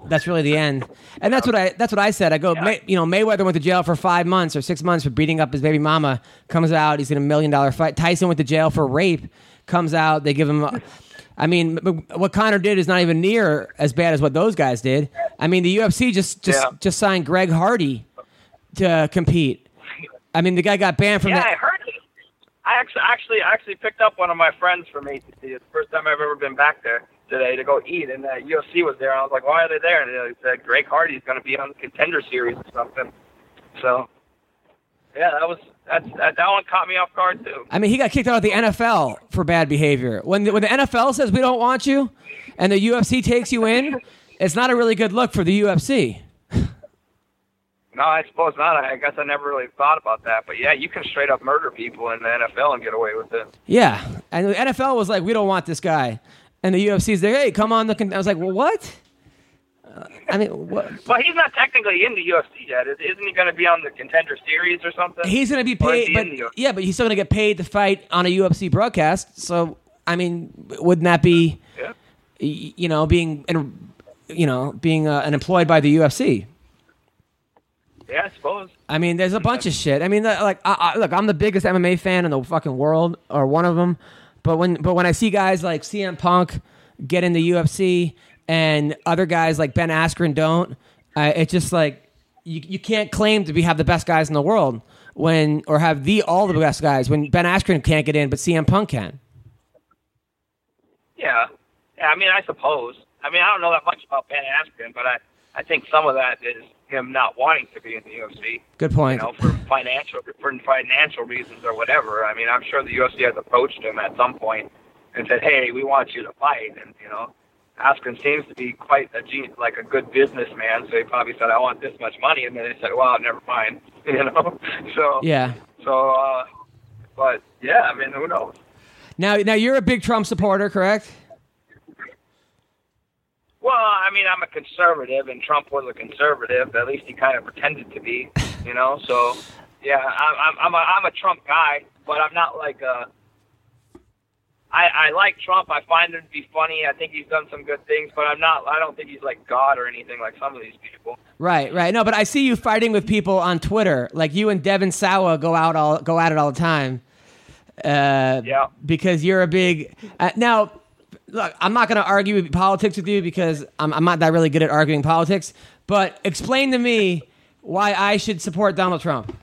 that's really the end. And that's what I that's what I said. I go, Yeah. May, you know, Mayweather went to jail for five months or six months for beating up his baby mama. Comes out, he's in a million dollar fight. Tyson went to jail for rape. Comes out, they give him. A, I mean, what Conor did is not even near as bad as what those guys did. I mean, the U F C just just Yeah. just signed Greg Hardy to compete. I mean, the guy got banned from Yeah, that. I heard it. I actually, actually, actually picked up one of my friends from A T C. It's the first time I've ever been back there today to go eat, and uh, U F C was there. And I was like, "Why are they there?" And they said Greg Hardy's going to be on the Contender Series or something. So, yeah, that was that's, that, that one caught me off guard too. I mean, he got kicked out of the N F L for bad behavior. When the, when the N F L says we don't want you, and the U F C takes you in, it's not a really good look for the U F C. No, I suppose not. I guess I never really thought about that. But yeah, you can straight up murder people in the N F L and get away with it. Yeah, and the N F L was like, we don't want this guy, and the U F C's like, hey, come on. The con-. I was like, well, what? Uh, I mean, what? But he's not technically in the U F C yet. Is- Isn't he going to be on the Contender Series or something? He's going to be Or is paid, he but in the U F C? yeah, but he's still going to get paid to fight on a U F C broadcast. So, I mean, wouldn't that be, Yeah. y- you know, being, an- you know, being uh, an employed by the U F C? Yeah, I suppose. I mean, there's a bunch of shit. I mean, like, I, I, look, I'm the biggest M M A fan in the fucking world, or one of them. But when, but when I see guys like C M Punk get in the U F C and other guys like Ben Askren don't, uh, it's just like you, you can't claim to be have the best guys in the world when, or have the all the best guys when Ben Askren can't get in, but C M Punk can. Yeah. Yeah, I mean, I suppose. I mean, I don't know that much about Ben Askren, but I, I think some of that is him not wanting to be in the U F C. Good point. You know, for financial for financial reasons or whatever. I mean, I'm sure the U F C has approached him at some point and said, "Hey, we want you to fight." And you know, Askren seems to be quite a gen- like a good businessman, so he probably said, "I want this much money," and then they said, "Well, never mind." You know, so Yeah. So, uh, but yeah, I mean, who knows? Now, now you're a big Trump supporter, correct? Well, I mean, I'm a conservative, and Trump was a conservative. At least he kind of pretended to be, you know. So, yeah, I'm I'm I'm a, I'm a Trump guy, but I'm not like a. I I like Trump. I find him to be funny. I think he's done some good things, but I'm not. I don't think he's like God or anything like some of these people. Right, right. No, but I see you fighting with people on Twitter, like you and Devin Sawa go out all go at it all the time. Uh, Yeah. Because you're a big uh, now. Look, I'm not going to argue politics with you because I'm, I'm not that really good at arguing politics. But explain to me why I should support Donald Trump.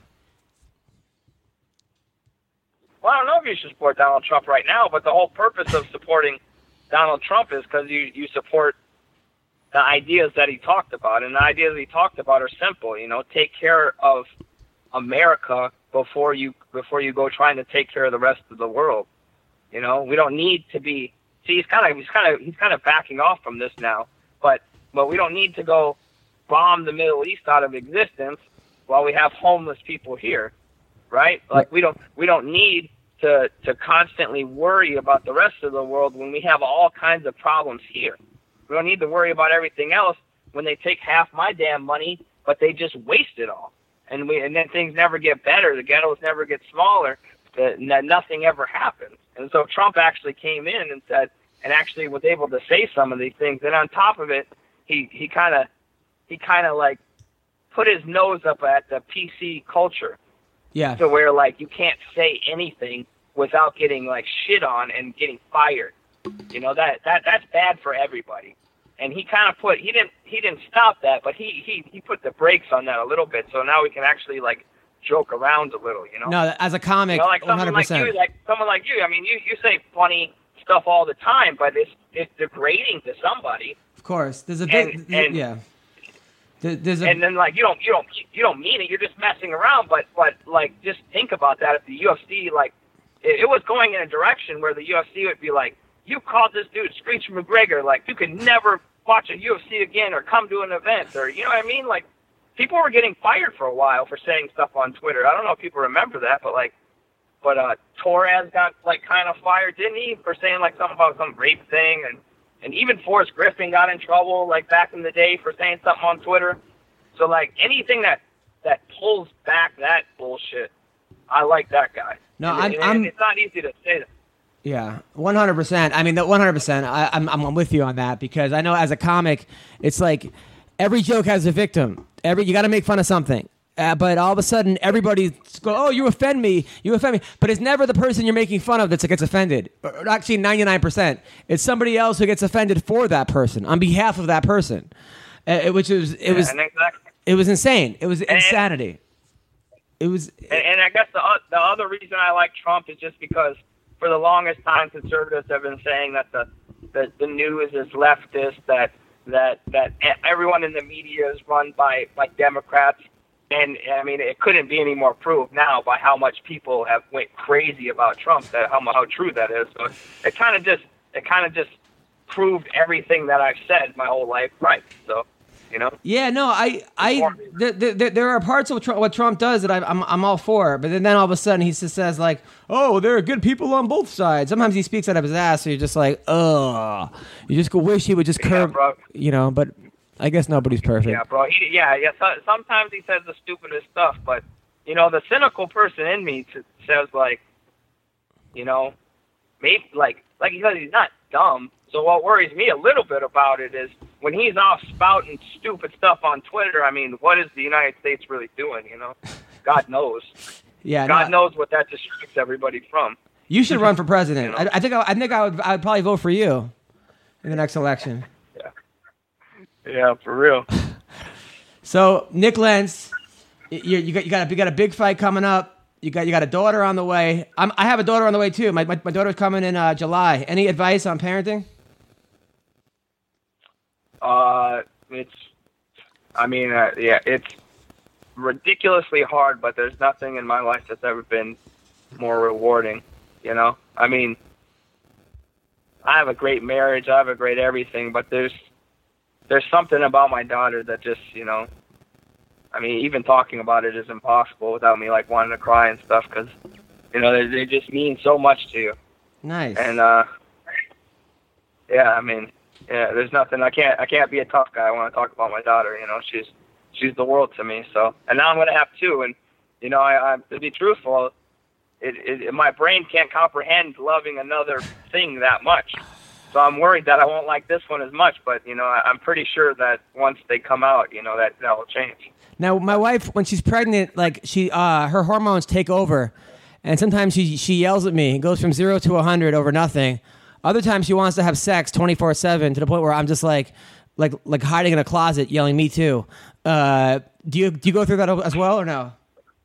Well, I don't know if you should support Donald Trump right now, but the whole purpose of supporting Donald Trump is because you, you support the ideas that he talked about. And the ideas he talked about are simple, you know, take care of America before you before you go trying to take care of the rest of the world. You know, we don't need to be see he's kind of he's kind of he's kind of backing off from this now, but but we don't need to go bomb the Middle East out of existence while we have homeless people here. Right? Like we don't we don't need to to constantly worry about the rest of the world when we have all kinds of problems here. We don't need to worry about everything else when they take half my damn money, but they just waste it all. And we and then things never get better. The ghettos never get smaller. That nothing ever happens. And so Trump actually came in and said, and actually was able to say some of these things. And on top of it, he he kind of he kind of like put his nose up at the P C culture. Yeah. To where like you can't say anything without getting like shit on and getting fired. You know that that that's bad for everybody. And he kind of put he didn't he didn't stop that, but he he he put the brakes on that a little bit. So now we can actually like joke around a little. You know. No, as a comic, You know, like one someone hundred like percent. you, like someone like you. I mean, you you say funny stuff all the time, but it's it's degrading to somebody. Of course, there's a And- big and- yeah. There- There's a And then like you don't you don't you don't mean it. You're just messing around. But but like just think about that. If the U F C like it, it was going in a direction where the U F C would be like, you called this dude Screech McGregor, like you can never watch a U F C again or come to an event, or you know what I mean? Like people were getting fired for a while for saying stuff on Twitter. I don't know if people remember that, but like but uh Torres got like kind of fired, didn't he, for saying like something about some rape thing, and and even Forrest Griffin got in trouble like back in the day for saying something on Twitter. So like anything that that pulls back that bullshit, I like that guy. No, and, I'm- and I'm- it's not easy to say that. Yeah, one hundred percent. I mean, the one hundred percent. I'm I'm with you on that because I know as a comic, it's like every joke has a victim. Every you got to make fun of something. Uh, but all of a sudden, everybody go, "Oh, you offend me! You offend me!" But it's never the person you're making fun of that gets offended. Or actually, ninety-nine percent, it's somebody else who gets offended for that person on behalf of that person, uh, which was it Yeah, was and exactly. it was insane. It was And- insanity. It was And, and I guess the o- the other reason I like Trump is just because for the longest time conservatives have been saying that the that the news is leftist, that that that e- everyone in the media is run by by Democrats. And I mean, it couldn't be any more proved now by how much people have went crazy about Trump, that how how true that is. So it kind of just it kind of just proved everything that I've said my whole life right. So, you know. Yeah, no, I, I, there, there, there are parts of Trump, what Trump does that I, I'm, I'm all for, but then, then all of a sudden he just says like, "Oh, there are good people on both sides." Sometimes he speaks out of his ass, so you're just like, "Ugh," you just go wish he would just curb, Yeah, bro. you know. But I guess nobody's perfect. Yeah, bro. He, yeah, yeah. So, sometimes he says the stupidest stuff, but you know, the cynical person in me t- says like, you know, maybe like like he says he's not dumb. So what worries me a little bit about it is when he's off spouting stupid stuff on Twitter. I mean, what is the United States really doing? You know, God knows. Yeah, God no, knows what that distracts everybody from. you should run for president. You know? I, I think I, I think I would I would probably vote for you in the next election. Yeah, for real. So Nick Lentz, you, you got you got a, you got a big fight coming up. You got you got a daughter on the way. I'm, I have a daughter on the way too. My my, my daughter's coming in uh, July. Any advice on parenting? Uh, it's, I mean, uh, yeah, it's ridiculously hard, but there's nothing in my life that's ever been more rewarding, you know? I mean, I have a great marriage, I have a great everything, but there's, there's something about my daughter that just, you know, I mean, even talking about it is impossible without me, like, wanting to cry and stuff, because, you know, they, they just mean so much to you. Nice. And, uh, yeah, I mean, yeah, there's nothing. I can't. I can't be a tough guy. I want to talk about my daughter. You know, she's she's the world to me. So, and now I'm gonna have two. And you know, I, I to be truthful, it, it my brain can't comprehend loving another thing that much. So I'm worried that I won't like this one as much. But you know, I, I'm pretty sure that once they come out, you know, that that will change. Now, my wife, when she's pregnant, like she, uh, her hormones take over, and sometimes she she yells at me. It goes from zero to a hundred over nothing. Other times she wants to have sex twenty-four seven to the point where I'm just like, like, like hiding in a closet, yelling "me too." Uh, do you do you go through that as well or no?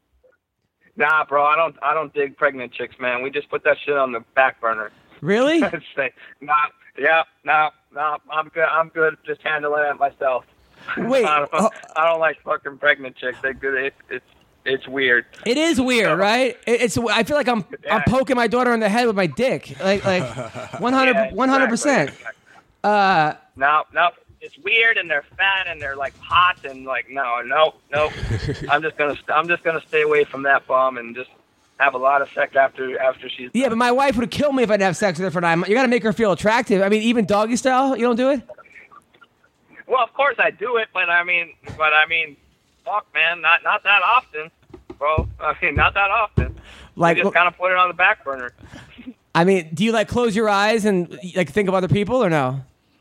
Nah, bro, I don't. I don't dig pregnant chicks, man. We just put that shit on the back burner. Really? Say, nah, yeah, nah, nah. I'm good. I'm good. Just handling it myself. Wait, I don't, oh. I don't like fucking pregnant chicks. They good. It, it's it's weird. It is weird, right? It, it's. I feel like I'm Yeah. I'm poking my daughter in the head with my dick, like like one hundred one hundred percent. Uh, No, no. It's weird, and they're fat, and they're like hot, and like no, no, no. I'm just gonna, I'm just gonna stay away from that bum and just have a lot of sex after, after she's. yeah, but my wife would kill me if I didn't have sex with her for nine months. You got to make her feel attractive. I mean, even doggy style, you don't do it. Well, of course I do it, but I mean, but I mean, fuck, man, not, not that often, bro. I mean, not that often. Like, We just kind of put it on the back burner. I mean, do you like close your eyes and like think of other people or no?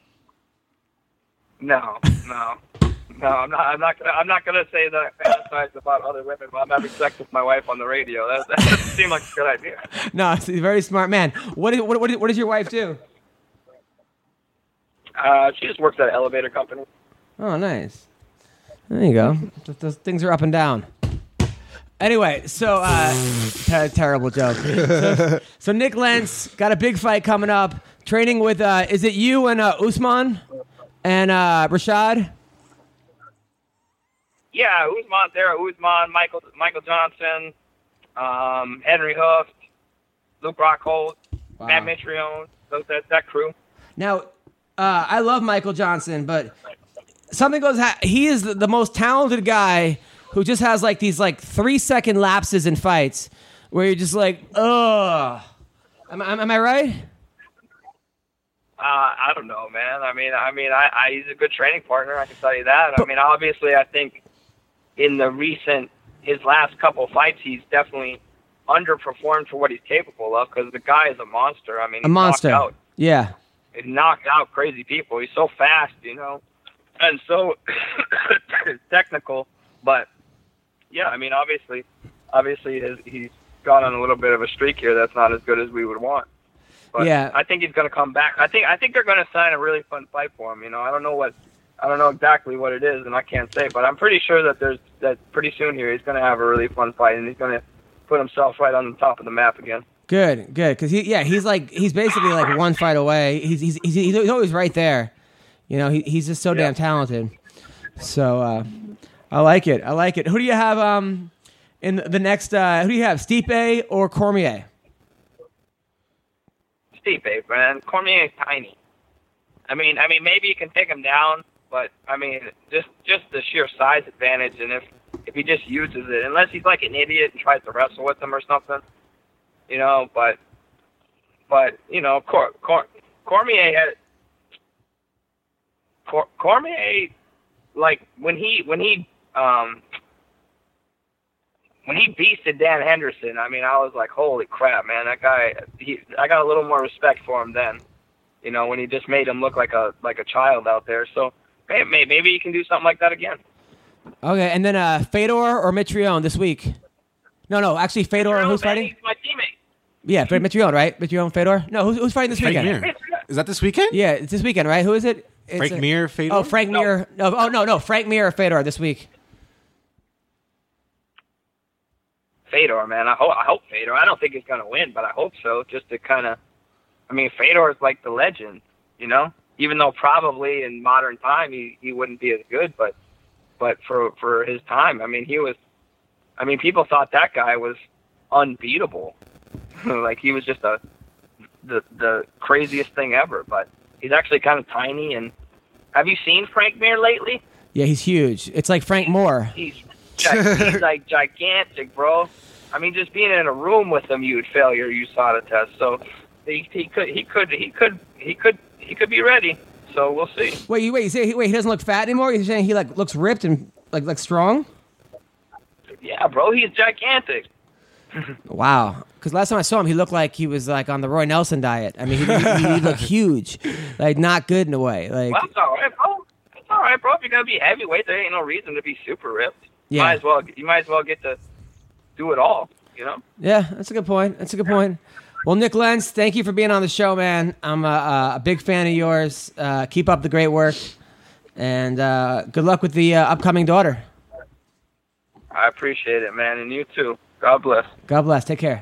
No, no, no. I'm not. I'm not gonna. I'm not gonna say that I fantasize about other women while I'm having sex with my wife on the radio. That, that doesn't seem like a good idea. No, he's a very smart man. What is, what, what, what does your wife do? Uh, she just works at an elevator company. Oh, nice. There you go. Th- Those things are up and down. Anyway, so uh, ter- terrible joke. So, so Nick Lentz got a big fight coming up. Training with uh, is it you and uh, Usman and uh, Rashad? Yeah, Usman there. Usman, Michael, Michael Johnson, um, Henry Hooft, Luke Rockhold, Wow. Matt Mitrione. Those that that crew. Now, uh, I love Michael Johnson, but something goes. Ha- he is the, the most talented guy who just has like these like three second lapses in fights where you're just like, ugh. Am, am, am I right? Uh, I don't know, man. I mean, I mean, I, I he's a good training partner. I can tell you that. I mean, obviously, I think in the recent his last couple fights, he's definitely underperformed for what he's capable of because the guy is a monster. I mean, he's A monster. knocked out. Yeah. He's knocked out crazy people. He's so fast, you know. and so technical. But yeah, I mean, obviously, obviously, his, he's gone on a little bit of a streak here. That's not as good as we would want. But Yeah. I think he's going to come back. I think I think they're going to sign a really fun fight for him. You know, I don't know what, I don't know exactly what it is, and I can't say, but I'm pretty sure that there's that pretty soon here he's going to have a really fun fight, and he's going to put himself right on the top of the map again. Good, good, because he, yeah, he's like, he's basically like one fight away. He's he's he's, he's always right there. You know, he, he's just so Yeah. damn talented. So uh, I like it. I like it. Who do you have um in the next? Uh, who do you have, Stipe or Cormier? Stipe, man. Cormier is tiny. I mean, I mean, maybe you can take him down, but I mean, just just the sheer size advantage, and if if he just uses it, unless he's like an idiot and tries to wrestle with him or something, you know. But but you know, Cor, Cor, Cormier had Cor, Cormier, like when he when he um when he beasted Dan Henderson. I mean, I was like, holy crap, man, that guy. He, I got a little more respect for him then. You know, when he just made him look like a like a child out there. So maybe maybe he can do something like that again. Okay, and then uh, Fedor or Mitrione this week? No, no, actually Fedor. Mitrione, Who's man, fighting? He's my teammate. Yeah, Mitrione, right? Mitrione, Fedor. No, who's, who's fighting this Frank weekend? Mir. Is that this weekend? Yeah, it's this weekend, right? Who is it? It's Frank a- Mir, Fedor? Oh, Frank No. Mir. No, oh no, no, Frank Mir or Fedor this week. Fedor, man. I hope I hope Fedor. I don't think he's gonna win, but I hope so. Just to kind of, I mean, Fedor is like the legend, you know. Even though probably in modern time he, he wouldn't be as good, but but for for his time, I mean, he was. I mean, people thought that guy was unbeatable. Like he was just a the the craziest thing ever. But he's actually kind of tiny. And have you seen Frank Mir lately? Yeah, he's huge. It's like Frank Moore. He's gi- he's like gigantic, bro. I mean, just being in a room with him, you would fail your U S A D A test. So he, he could he could he could he could he could be ready. So we'll see. Wait, you wait, you say wait, he doesn't look fat anymore? You're saying he like looks ripped and like like strong? Yeah, bro, he's gigantic. Wow. Because last time I saw him, he looked like he was like on the Roy Nelson diet. I mean, he, he, he looked huge, like not good in a way. Like Well, that's all right, bro. That's all right, bro. If you're gonna be heavyweight, there ain't no reason to be super ripped. You Yeah. might as well you might as well get to do it all. You know. yeah, that's a good point. That's a good point. Well, Nick Lentz, thank you for being on the show, man. I'm a, a big fan of yours. Uh, keep up the great work, and uh, good luck with the uh, upcoming daughter. I appreciate it, man, and you too. God bless. God bless. Take care.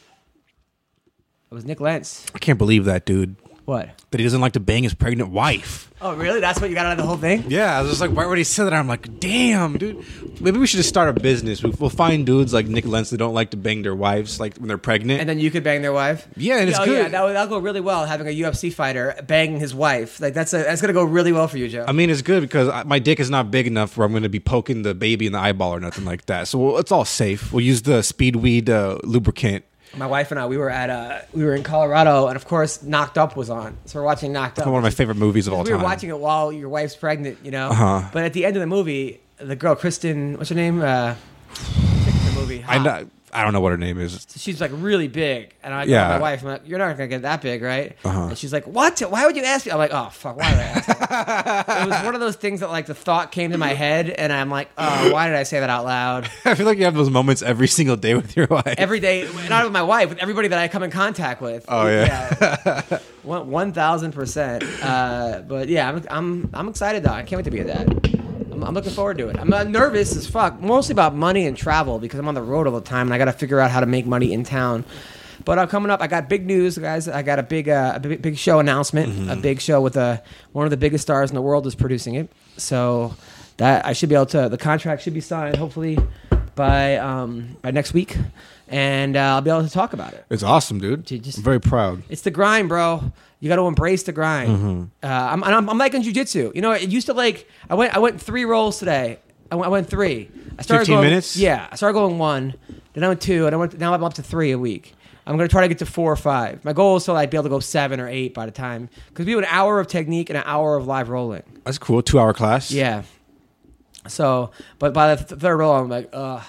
It was Nick Lentz. I can't believe that, dude. What? That he doesn't like to bang his pregnant wife. Oh, really? That's what you got out of the whole thing? Yeah, I was just like, why would he say that? I'm like, damn, dude. Maybe we should just start a business. We'll find dudes like Nick Lentz that don't like to bang their wives, like when they're pregnant. And then you could bang their wife. Yeah, and it's oh, good. Yeah, that would that'll go really well. Having a U F C fighter banging his wife, like that's a that's gonna go really well for you, Joe. I mean, it's good because I, my dick is not big enough where I'm going to be poking the baby in the eyeball or nothing like that. So we'll, it's all safe. We'll use the Speedweed uh, lubricant. My wife and I, we were at uh, we were in Colorado, and of course, Knocked Up was on. So we're watching Knocked Up. One of my favorite movies of all we time. were watching it while your wife's pregnant, you know. Uh-huh. But at the end of the movie, the girl Kristen, what's her name? Uh, the movie. I, Hot. know, I don't know what her name is. She's like really big, and I go Yeah. to my wife, I'm like, "You're not gonna get that big, right?" Uh-huh. And she's like, "What? Why would you ask me?" I'm like, "Oh fuck, why did I ask?" That? It was one of those things that like the thought came to my head, and I'm like, "Oh, why did I say that out loud?" I feel like you have those moments every single day with your wife. Every day, not with my wife, with everybody that I come in contact with. Oh, yeah. yeah. One one thousand percent. Uh, but yeah, I'm I'm I'm excited though. I can't wait to be a dad. I'm, I'm looking forward to it. I'm uh, nervous as fuck, mostly about money and travel because I'm on the road all the time and I got to figure out how to make money in town. But uh, coming up, I got big news, guys. I got a big, uh, a big, big show announcement. Mm-hmm. A big show with uh, one of the biggest stars in the world is producing it. So that I should be able to. The contract should be signed hopefully by um, by next week, and uh, I'll be able to talk about it. It's awesome, dude. Dude, just- I'm very proud. It's the grind, bro. You got to embrace the grind. Mm-hmm. Uh, I'm, I'm, I'm liking jujitsu. You know, it used to like I went I went three rolls today. I went, I went three. I started fifteen going, minutes? Yeah, I started going one. Then I went two, and I went. Now I'm up to three a week. I'm gonna try to get to four or five. My goal is to like be able to go seven or eight by the time because we do an hour of technique and an hour of live rolling. That's cool. Two hour class. Yeah. So, but by the th- third roll, I'm like, ugh.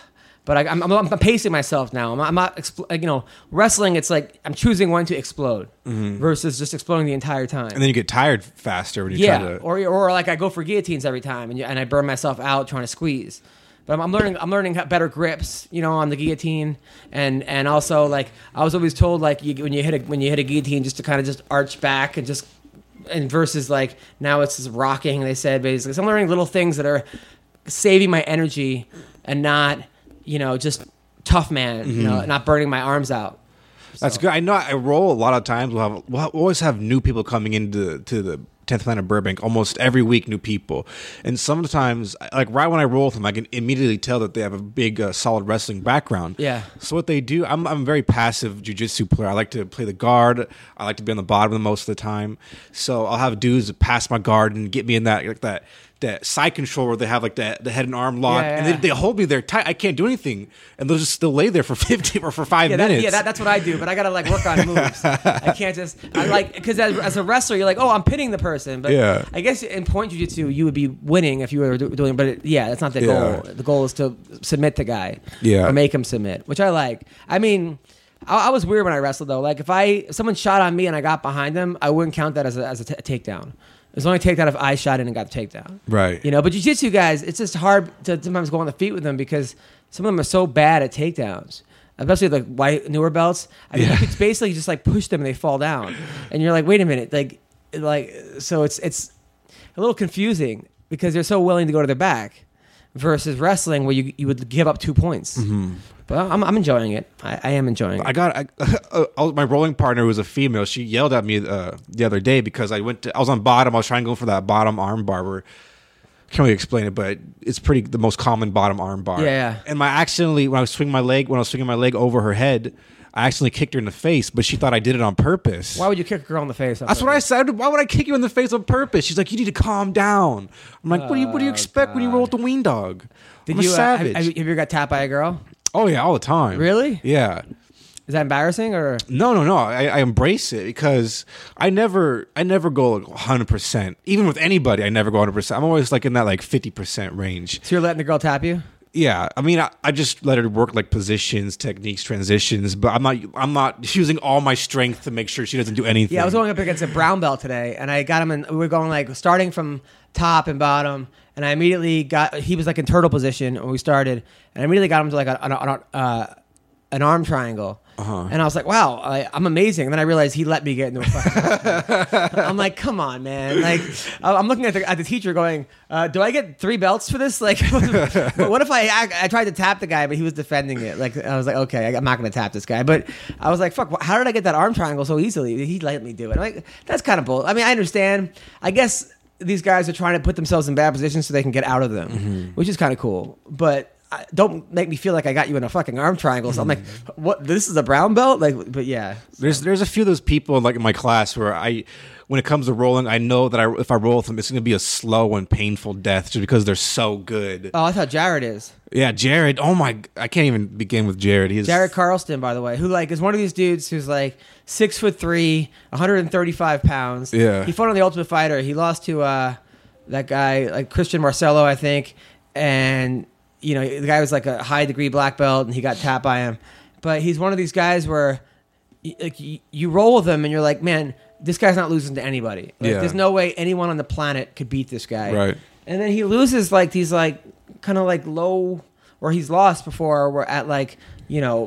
But I, I'm, I'm, I'm pacing myself now. I'm not, I'm not expl- like, you know, wrestling. It's like I'm choosing when to explode mm-hmm. versus just exploding the entire time. And then you get tired faster when you yeah, try to. or or like I go for guillotines every time, and you, and I burn myself out trying to squeeze. But I'm, I'm learning. I'm learning better grips, you know, on the guillotine, and and also like I was always told like you, when you hit a when you hit a guillotine, just to kind of just arch back and just and versus like now it's just rocking. They said basically, so I'm learning little things that are saving my energy and not, you know, just tough man, mm-hmm. you know, not burning my arms out. That's so. good. I know I roll a lot of times. We'll, have, we'll always have new people coming into to the tenth Planet Burbank almost every week, new people. And sometimes, like right when I roll with them, I can immediately tell that they have a big, uh, solid wrestling background. Yeah. So what they do, I'm, I'm a very passive jiu-jitsu player. I like to play the guard. I like to be on the bottom most of the time. So I'll have dudes pass my guard and get me in that like that. that side control where they have like that the head and arm lock, yeah, yeah. and they, they hold me there tight. I can't do anything, and they'll just still lay there for fifty or for five yeah, that, minutes. Yeah, that, that's what I do, but I gotta like work on moves. I can't just I like because as, as a wrestler, you're like, oh, I'm pinning the person, but yeah. I guess in point jiu-jitsu, you would be winning if you were do- doing. But it, yeah, that's not the yeah. goal. The goal is to submit the guy, yeah, or make him submit, which I like. I mean. I, I was weird when I wrestled though. Like if I if someone shot on me and I got behind them, I wouldn't count that as a, as a t- takedown. It was only a takedown if I shot in and got the takedown. Right. You know, but jiu-jitsu guys, it's just hard to sometimes go on the feet with them because some of them are so bad at takedowns. Especially the white newer belts. I mean, yeah. you could basically just like push them and they fall down. And you're like, wait a minute. Like, like so it's it's a little confusing because they're so willing to go to their back versus wrestling where you you would give up two points. Mm-hmm. But I'm I'm enjoying it. I, I am enjoying it. I got I, uh, my rolling partner who was a female. She yelled at me uh, the other day because I went to I was on bottom. I was trying to go for that bottom arm bar. Where, I can't really explain it, but it's pretty the most common bottom arm bar. Yeah, yeah. And my accidentally when I was swinging my leg when I was swinging my leg over her head, I accidentally kicked her in the face. But she thought I did it on purpose. Why would you kick a girl in the face? That's what I said. Why would I kick you in the face on purpose? She's like, you need to calm down. I'm like, what do you what do you expect God. when you roll with the ween dog? Did I'm you a savage. Uh, have, have you ever got tapped by a girl? Oh yeah, all the time. Really? Yeah. Is that embarrassing or no? No, no. I, I embrace it because I never, I never go like one hundred percent. Even with anybody, I never go one hundred percent. I'm always like in that like fifty percent range. So you're letting the girl tap you? Yeah. I mean, I, I just let her work like positions, techniques, transitions, but I'm not, I'm not using all my strength to make sure she doesn't do anything. Yeah, I was going up against a brown belt today, and I got him in. We were going like starting from top and bottom. And I immediately got, he was like in turtle position when we started. And I immediately got him to like a, a, a, uh, an arm triangle. Uh-huh. And I was like, wow, I, I'm amazing. And then I realized he let me get into a fucking I'm like, come on, man. Like, I'm looking at the, at the teacher going, uh, do I get three belts for this? Like, what if I, I I tried to tap the guy, but he was defending it? Like, I was like, okay, I'm not going to tap this guy. But I was like, fuck, how did I get that arm triangle so easily? He let me do it. I'm like, that's kind of bull. I mean, I understand. I guess these guys are trying to put themselves in bad positions so they can get out of them, mm-hmm. which is kind of cool. But I, don't make me feel like I got you in a fucking arm triangle. So mm-hmm. I'm like, what? This is a brown belt? Like, but yeah. There's there's a few of those people like in my class where I, when it comes to rolling, I know that I, if I roll with them, it's going to be a slow and painful death just because they're so good. Oh, that's how Jared is. Yeah, Jared. Oh my, I can't even begin with Jared. He's Jared Carlston, by the way, who like is one of these dudes who's like six foot three, one hundred thirty-five pounds. Yeah. He fought on The Ultimate Fighter. He lost to uh, that guy, like Christian Marcello, I think. And, you know, the guy was like a high degree black belt and he got tapped by him. But he's one of these guys where like, you, you roll with him and you're like, man, this guy's not losing to anybody. Like, yeah. There's no way anyone on the planet could beat this guy. Right. And then he loses like these like kind of like low, or he's lost before. We're at like, you know,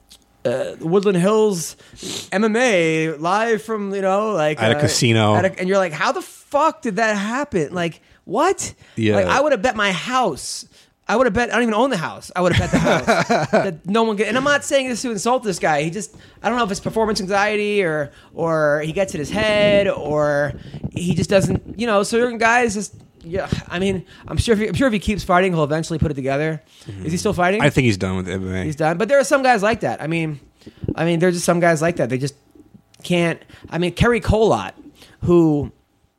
uh, Woodland Hills M M A live from, you know, like at uh, a casino. At a, and you're like, how the fuck did that happen? Like, what? Yeah. Like, I would have bet my house. I would have bet. I don't even own the house. I would have bet the house that no one. Get, and I'm not saying this to insult this guy. He just. I don't know if it's performance anxiety or or he gets in his head or he just doesn't. You know, certain guys just. Yeah, I mean, I'm sure. If he, I'm sure if he keeps fighting, he'll eventually put it together. Mm-hmm. Is he still fighting? I think he's done with M M A. He's done. But there are some guys like that. I mean, I mean, there's just some guys like that. They just can't. I mean, Kerry Colott, who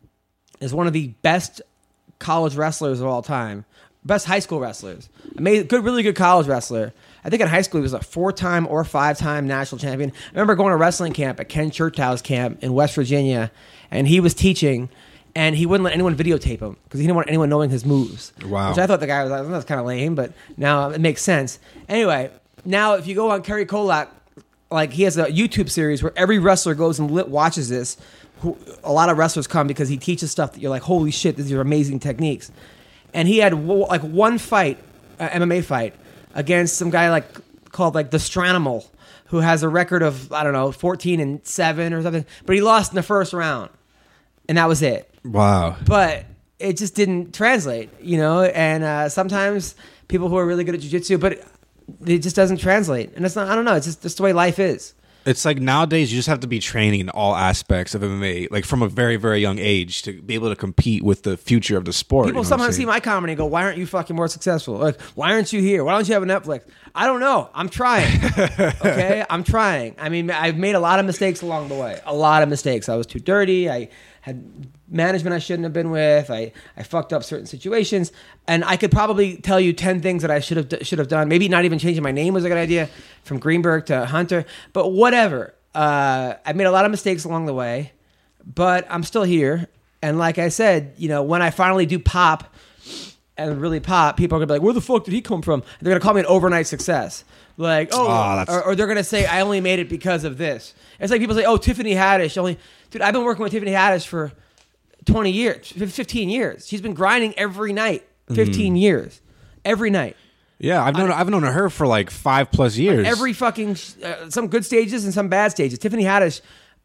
is one of the best college wrestlers of all time. Best high school wrestlers. Amazing, good, really good college wrestler. I think in high school he was a four-time or five-time national champion. I remember going to wrestling camp at Ken Churchow's camp in West Virginia, and he was teaching, and he wouldn't let anyone videotape him because he didn't want anyone knowing his moves. Wow. Which I thought the guy was like, that's kind of lame, but now it makes sense. Anyway, now if you go on Kerry Kolak, like he has a YouTube series where every wrestler goes and lit, watches this. Who, a lot of wrestlers come because he teaches stuff that you're like, holy shit, these are amazing techniques. And he had like one fight, uh, M M A fight, against some guy like called like the Stranimal, who has a record of, I don't know, fourteen and seven or something. But he lost in the first round. And that was it. Wow. But it just didn't translate, you know? And uh, sometimes people who are really good at jiu-jitsu, but it, it just doesn't translate. And it's not, I don't know, it's just, just the way life is. It's like nowadays you just have to be training in all aspects of M M A, like from a very, very young age to be able to compete with the future of the sport. People you know sometimes see my comedy and go, why aren't you fucking more successful? Like, why aren't you here? Why don't you have a Netflix? I don't know. I'm trying. Okay? I'm trying. I mean, I've made a lot of mistakes along the way. A lot of mistakes. I was too dirty. I had management I shouldn't have been with. I, I fucked up certain situations. And I could probably tell you ten things that I should have should have done. Maybe not even changing my name was a good idea, from Greenberg to Hunter. But whatever. Uh, I made a lot of mistakes along the way. But I'm still here. And like I said, you know, when I finally do pop and really pop, people are going to be like, where the fuck did he come from? They're going to call me an overnight success. Like, oh, Oh, that's- or, or they're going to say, I only made it because of this. It's like people say, oh, Tiffany Haddish only... Dude, I've been working with Tiffany Haddish for twenty years, fifteen years. She's been grinding every night, fifteen Mm-hmm. years, every night. Yeah, I've known I've known her for like five plus years. Every fucking, uh, some good stages and some bad stages. Tiffany Haddish,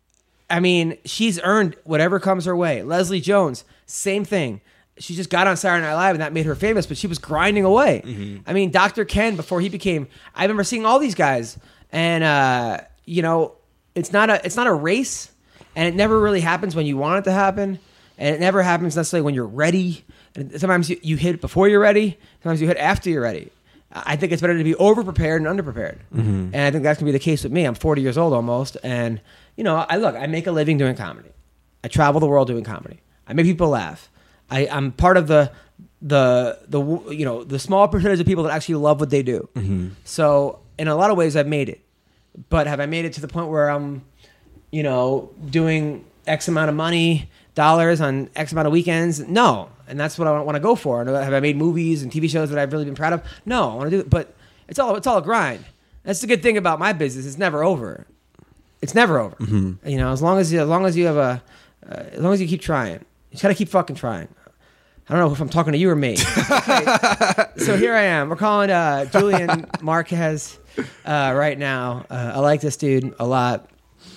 I mean, she's earned whatever comes her way. Leslie Jones, same thing. She just got on Saturday Night Live and that made her famous, but she was grinding away. Mm-hmm. I mean, Doctor Ken, before he became, I remember seeing all these guys, and uh, you know, it's not a, it's not a race. And it never really happens when you want it to happen. And it never happens necessarily when you're ready. And sometimes you, you hit before you're ready. Sometimes you hit after you're ready. I think it's better to be over-prepared and under-prepared. Mm-hmm. And I think that's going to be the case with me. I'm forty years old almost. And, you know, I look, I make a living doing comedy. I travel the world doing comedy. I make people laugh. I, I'm part of the, the, the, you know, the small percentage of people that actually love what they do. Mm-hmm. So in a lot of ways, I've made it. But have I made it to the point where I'm, you know, doing X amount of money, dollars on X amount of weekends? No. And that's what I want to go for. Have I made movies and T V shows that I've really been proud of? No. I want to do it. But it's all, it's all a grind. That's the good thing about my business. It's never over. It's never over. Mm-hmm. You know, as long as you, as long as you have a, uh, as long as you keep trying. You just got to keep fucking trying. I don't know if I'm talking to you or me. Okay. So here I am. We're calling uh, Julian Marquez uh, right now. Uh, I like this dude a lot.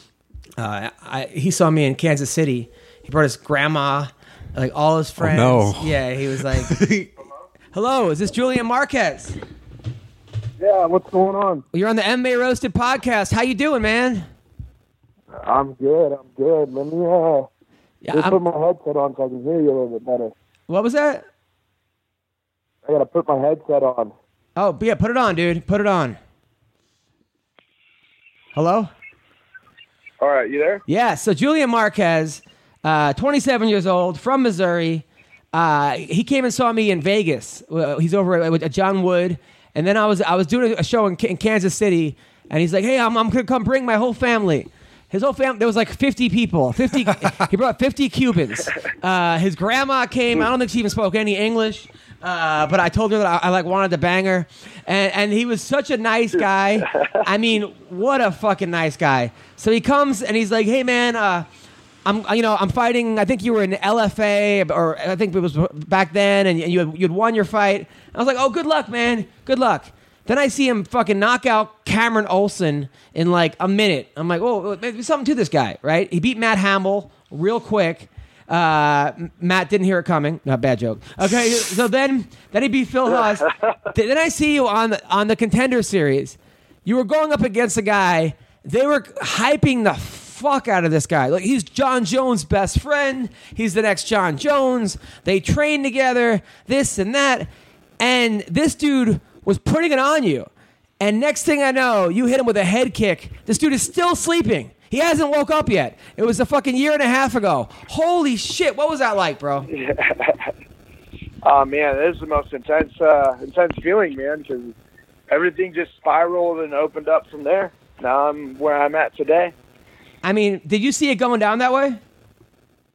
Uh, I, he saw me in Kansas City. He brought his grandma, like all his friends. Oh, no. Yeah, he was like, hello, is this Julian Marquez? Yeah, what's going on? Well, you're on the M M A Roasted podcast. How you doing, man? I'm good. I'm good. Let me uh, Yeah, just I'm- put my headset on so I can hear you a little bit better. What was that? I gotta put my headset on. Oh, yeah, put it on, dude. Put it on. Hello? All right, you there? Yeah, so Julian Marquez, uh, twenty-seven years old, from Missouri. Uh, he came and saw me in Vegas. Uh, He's over at, with John Wood. And then I was I was doing a show in, in Kansas City, and he's like, hey, I'm, I'm going to come bring my whole family. His whole family, there was like fifty people. fifty. He brought fifty Cubans. Uh, his grandma came. I don't think she even spoke any English. Uh, but I told her that I, I like wanted to bang her, and and he was such a nice guy. I mean, what a fucking nice guy. So he comes and he's like, "Hey man, uh, I'm you know I'm fighting. I think you were in L F A or I think it was back then, and you had, you'd won your fight." I was like, "Oh, good luck, man. Good luck." Then I see him fucking knock out Cameron Olson in like a minute. I'm like, "Oh, there's something to this guy, right?" He beat Matt Hamill real quick. Uh, Matt didn't hear it coming. Not bad joke. Okay, so then then he beat Phil Haas. Then I see you on the on the Contender Series. You were going up against a guy. They were hyping the fuck out of this guy. Like he's John Jones' best friend. He's the next John Jones. They train together. This and that. And this dude was putting it on you. And next thing I know, you hit him with a head kick. This dude is still sleeping. He hasn't woke up yet. It was a fucking year and a half ago. Holy shit. What was that like, bro? Oh, man, this is the most intense uh, intense feeling, man, because everything just spiraled and opened up from there. Now I'm where I'm at today. I mean, did you see it going down that way?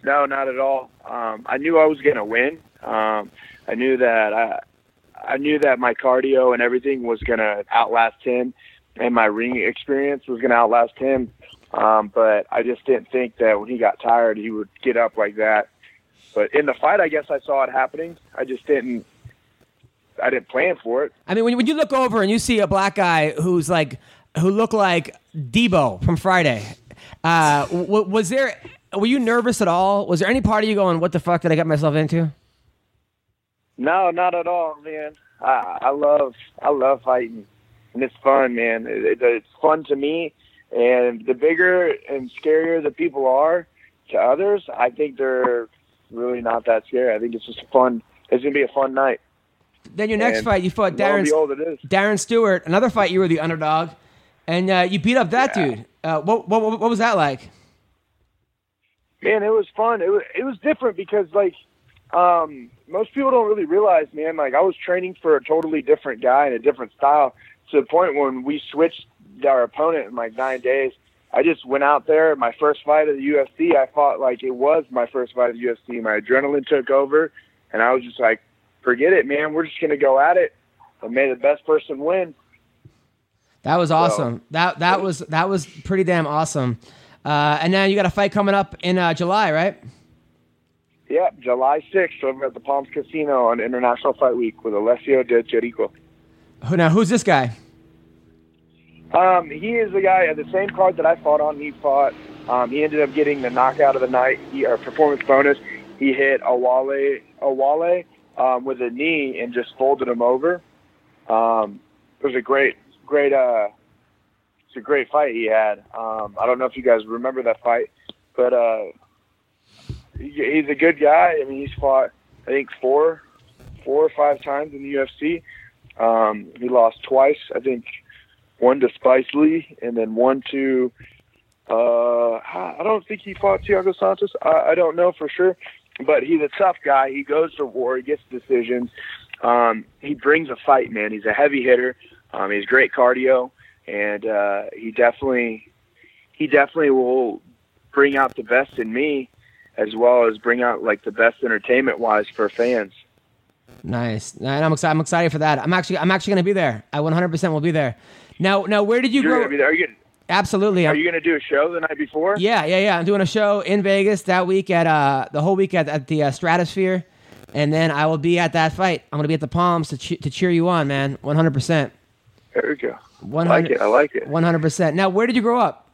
no, not at all. Um, I knew I was going to win. Um, I knew that I, I knew that my cardio and everything was going to outlast him, and my ring experience was going to outlast him. Um, but I just didn't think that when he got tired, he would get up like that. But in the fight, I guess I saw it happening. I just didn't. I didn't plan for it. I mean, when, when you look over and you see a black guy who's like, who looked like Debo from Friday, uh, w- was there? Were you nervous at all? Was there any part of you going, "What the fuck did I get myself into"? No, not at all, man. I, I love, I love fighting, and it's fun, man. It, it, it's fun to me, and the bigger and scarier the people are to others, I think they're really not that scary. I think it's just fun. It's gonna be a fun night. Then your next and fight, you fought lo and Darren, behold, it is. Darren Stewart. Another fight, you were the underdog, and uh, you beat up that Yeah. dude. Uh, what, what what was that like? Man, it was fun. It was it was different because like um, most people don't really realize, man. Like I was training for a totally different guy and a different style to the point when we switched our opponent in like nine days. I just went out there. My first fight of the U F C, I fought like it was my first fight of the U F C. My adrenaline took over, and I was just like, forget it, man. We're just gonna go at it. And may the best person win. That was awesome. So, that that was that was pretty damn awesome. Uh, and now you got a fight coming up in uh, July, right? Yeah, July sixth over at the Palms Casino on International Fight Week with Alessio De Chirico. Who now? Who's this guy? Um, he is the guy at the same card that I fought on. He fought. Um, he ended up getting the knockout of the night. He, or performance bonus. He hit Awale Awale um, with a knee and just folded him over. Um, it was a great, great. Uh, it's a great fight he had. Um, I don't know if you guys remember that fight, but uh, he, he's a good guy. I mean, he's fought I think four, four or five times in the U F C. Um, he lost twice. I think. One to Spice Lee, and then one to, uh, I don't think he fought Thiago Santos. I, I don't know for sure, but he's a tough guy. He goes to war. He gets decisions. Um, he brings a fight, man. He's a heavy hitter. Um, he's great cardio, and uh, he definitely, he definitely will bring out the best in me, as well as bring out like the best entertainment-wise for fans. Nice. And I'm excited. I'm excited for that. I'm actually, I'm actually going to be there. I one hundred percent will be there. Now, now, where did you You're grow? gonna be there. Are you gonna, Absolutely. are you going to do a show the night before? Yeah, yeah, yeah. I'm doing a show in Vegas that week at uh the whole week at, at the uh, Stratosphere, and then I will be at that fight. I'm going to be at the Palms to che- to cheer you on, man. one hundred percent. There we go. one I hundred like it. I like it. one hundred percent. Now, where did you grow up?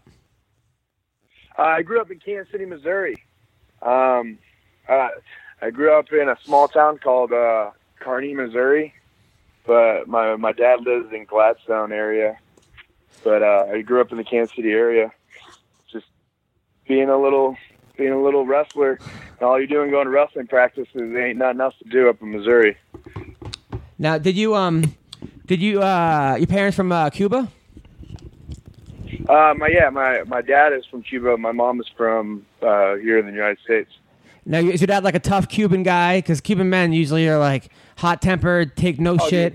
Uh, I grew up in Kansas City, Missouri. Um, uh, I grew up in a small town called uh, Kearney, Missouri, but my my dad lives in Gladstone area. But uh, I grew up in the Kansas City area, just being a little being a little wrestler. And all you're doing going to wrestling practices, there ain't nothing else to do up in Missouri. Now, did you um, did you uh, your parents from uh, Cuba? Uh, my yeah, my my dad is from Cuba. My mom is from uh, here in the United States. Now, is your dad like a tough Cuban guy? Because Cuban men usually are like hot-tempered, take no Oh, shit. dude.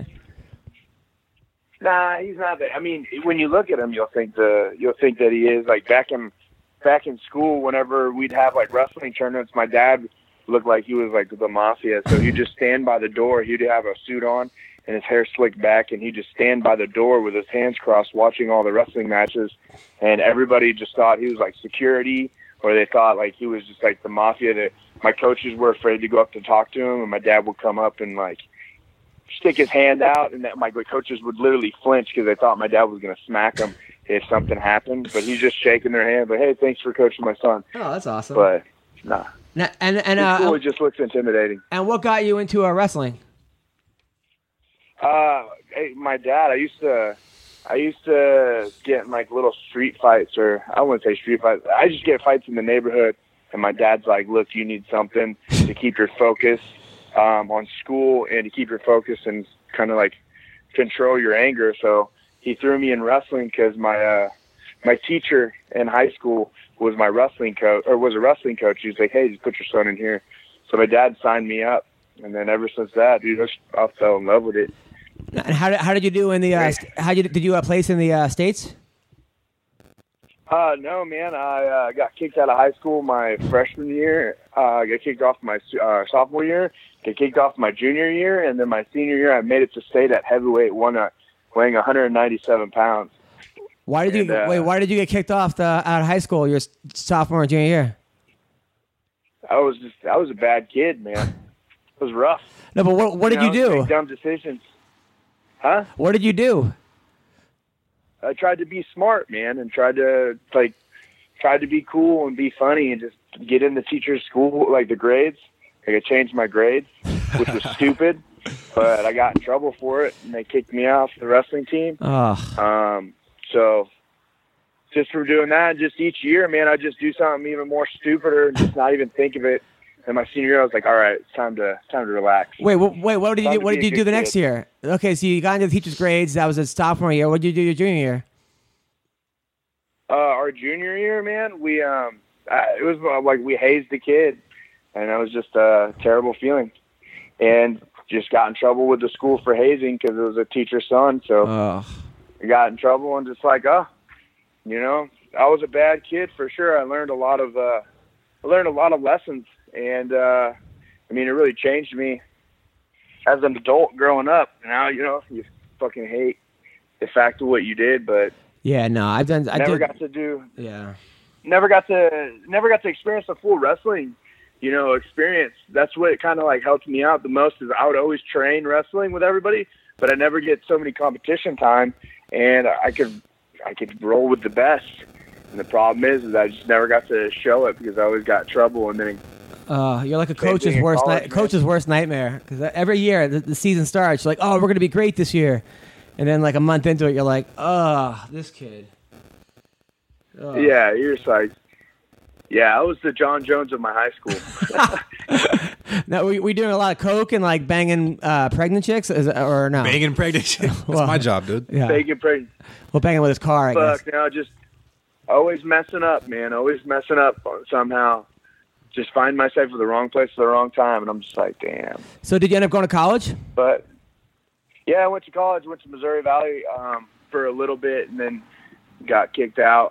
Nah, he's not that. I mean, when you look at him, you'll think the you'll think that he is. Like back in back in school, whenever we'd have like wrestling tournaments, my dad looked like he was like the mafia. So he'd just stand by the door. He'd have a suit on and his hair slicked back, and he'd just stand by the door with his hands crossed, watching all the wrestling matches. And everybody just thought he was like security, or they thought like he was just like the mafia. That my coaches were afraid to go up to talk to him, and my dad would come up and like stick his hand out, and that my coaches would literally flinch because they thought my dad was going to smack him if something happened. But he's just shaking their hand, like, hey, thanks for coaching my son. Oh, that's awesome. But nah, Now, and and it's cool. uh, It just looks intimidating. and what got you into uh, wrestling? Uh, hey, my dad. I used to, I used to get in like little street fights, or I wouldn't say street fights. I just get fights in the neighborhood, and my dad's like, look, you need something to keep your focus um, on school and to keep your focus and kind of like control your anger. So he threw me in wrestling because my uh, my teacher in high school was my wrestling coach, or was a wrestling coach. He was like, hey, just put your son in here. So my dad signed me up, and then ever since that, dude, I, just, I fell in love with it. And how did how did you do in the uh, st- how did you did you uh, place in the uh, states? Uh, no, man. I uh, got kicked out of high school my freshman year. Uh, I got kicked off my uh, sophomore year. Got kicked off my junior year, and then my senior year, I made it to state at heavyweight, one uh, weighing one hundred ninety-seven pounds. Why did And, you uh, wait? Why did you get kicked off the, out of high school your sophomore and junior year? I was just, I was a bad kid, man. It was rough. No, but what what did you know, do? make dumb decisions. Huh? What did you do? I tried to be smart, man, and tried to like tried to be cool and be funny and just get in the teacher's school, like the grades. Like I changed my grades, which was stupid, but I got in trouble for it, and they kicked me off the wrestling team. Oh, Um, so just for doing that, just each year, man, I just do something even more stupider and just not even think of it. And my senior year, I was like, all right, it's time to it's time to relax. wait, wh- wait. What did you Time do? to What be did a you do good the next kid. year? Okay, so you got into the teacher's grades. That was a sophomore year. What did you do your junior year? Uh, our junior year, man, we um, I, it was uh, like we hazed the kid, and it was just a terrible feeling, and just got in trouble with the school for hazing because it was a teacher's son. So Oh, I got in trouble and just like, oh, you know, I was a bad kid for sure. I learned a lot of, uh, I learned a lot of lessons, and uh, I mean, it really changed me as an adult growing up. Now, you know, you fucking hate the fact of what you did, but yeah. No, I've done. I never did. got to do, Yeah. never got to, never got to experience a full wrestling, you know, experience. That's what kind of like helped me out the most. Is I would always train wrestling with everybody, but I never get so many competition time, and I could, I could roll with the best. And the problem is, is I just never got to show it because I always got in trouble, and then Uh, you're like a Same coach's thing in worst college, night, man. coach's worst nightmare. Because every year the, the season starts, you're like, oh, we're gonna be great this year, and then like a month into it, you're like, oh, this kid. Ugh. yeah, you're just like, yeah, I was the John Jones of my high school. Now we we doing a lot of coke and like banging uh, pregnant chicks, is, or no? Banging pregnant. That's Well, my job, dude. Yeah. Taking pregnant. Well, banging with his car, I guess. Fuck, no, just always messing up, man. Always messing up somehow. Just find myself at the wrong place at the wrong time, and I'm just like, damn. So did you end up going to college? But yeah, I went to college, went to Missouri Valley um, for a little bit, and then got kicked out.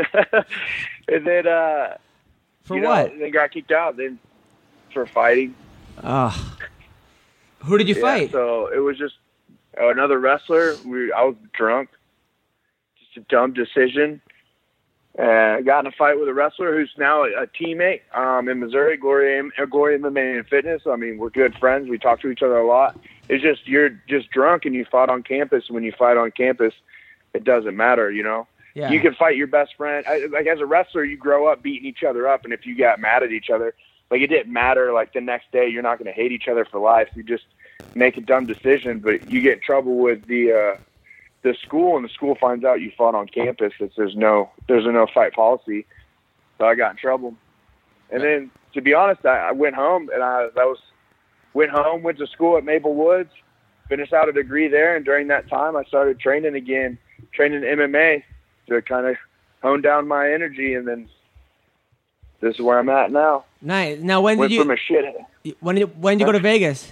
and then uh, For you know, what? Then got kicked out. Then for fighting. Oh. Who did you Yeah, fight? so it was just another wrestler. We I was drunk. Just a dumb decision. Uh, got in a fight with a wrestler who's now a, a teammate um, in Missouri, Glory, uh, Glory M M A and Fitness. I mean, we're good friends. We talk to each other a lot. It's just you're just drunk and you fought on campus. When you fight on campus, it doesn't matter, you know. Yeah. You can fight your best friend. I, like as a wrestler, you grow up beating each other up, and if you got mad at each other, like it didn't matter. Like the next day, you're not going to hate each other for life. You just make a dumb decision, but you get in trouble with the uh, the school, and the school finds out you fought on campus. It's, there's no there's a no fight policy, so I got in trouble. And then, to be honest, I, I went home and I, I was went home, went to school at Maple Woods, finished out a degree there, and during that time, I started training again, training M M A to kind of hone down my energy, and then this is where I'm at now. Nice. Now, when did Went you from a shit. when did when did you go to Vegas?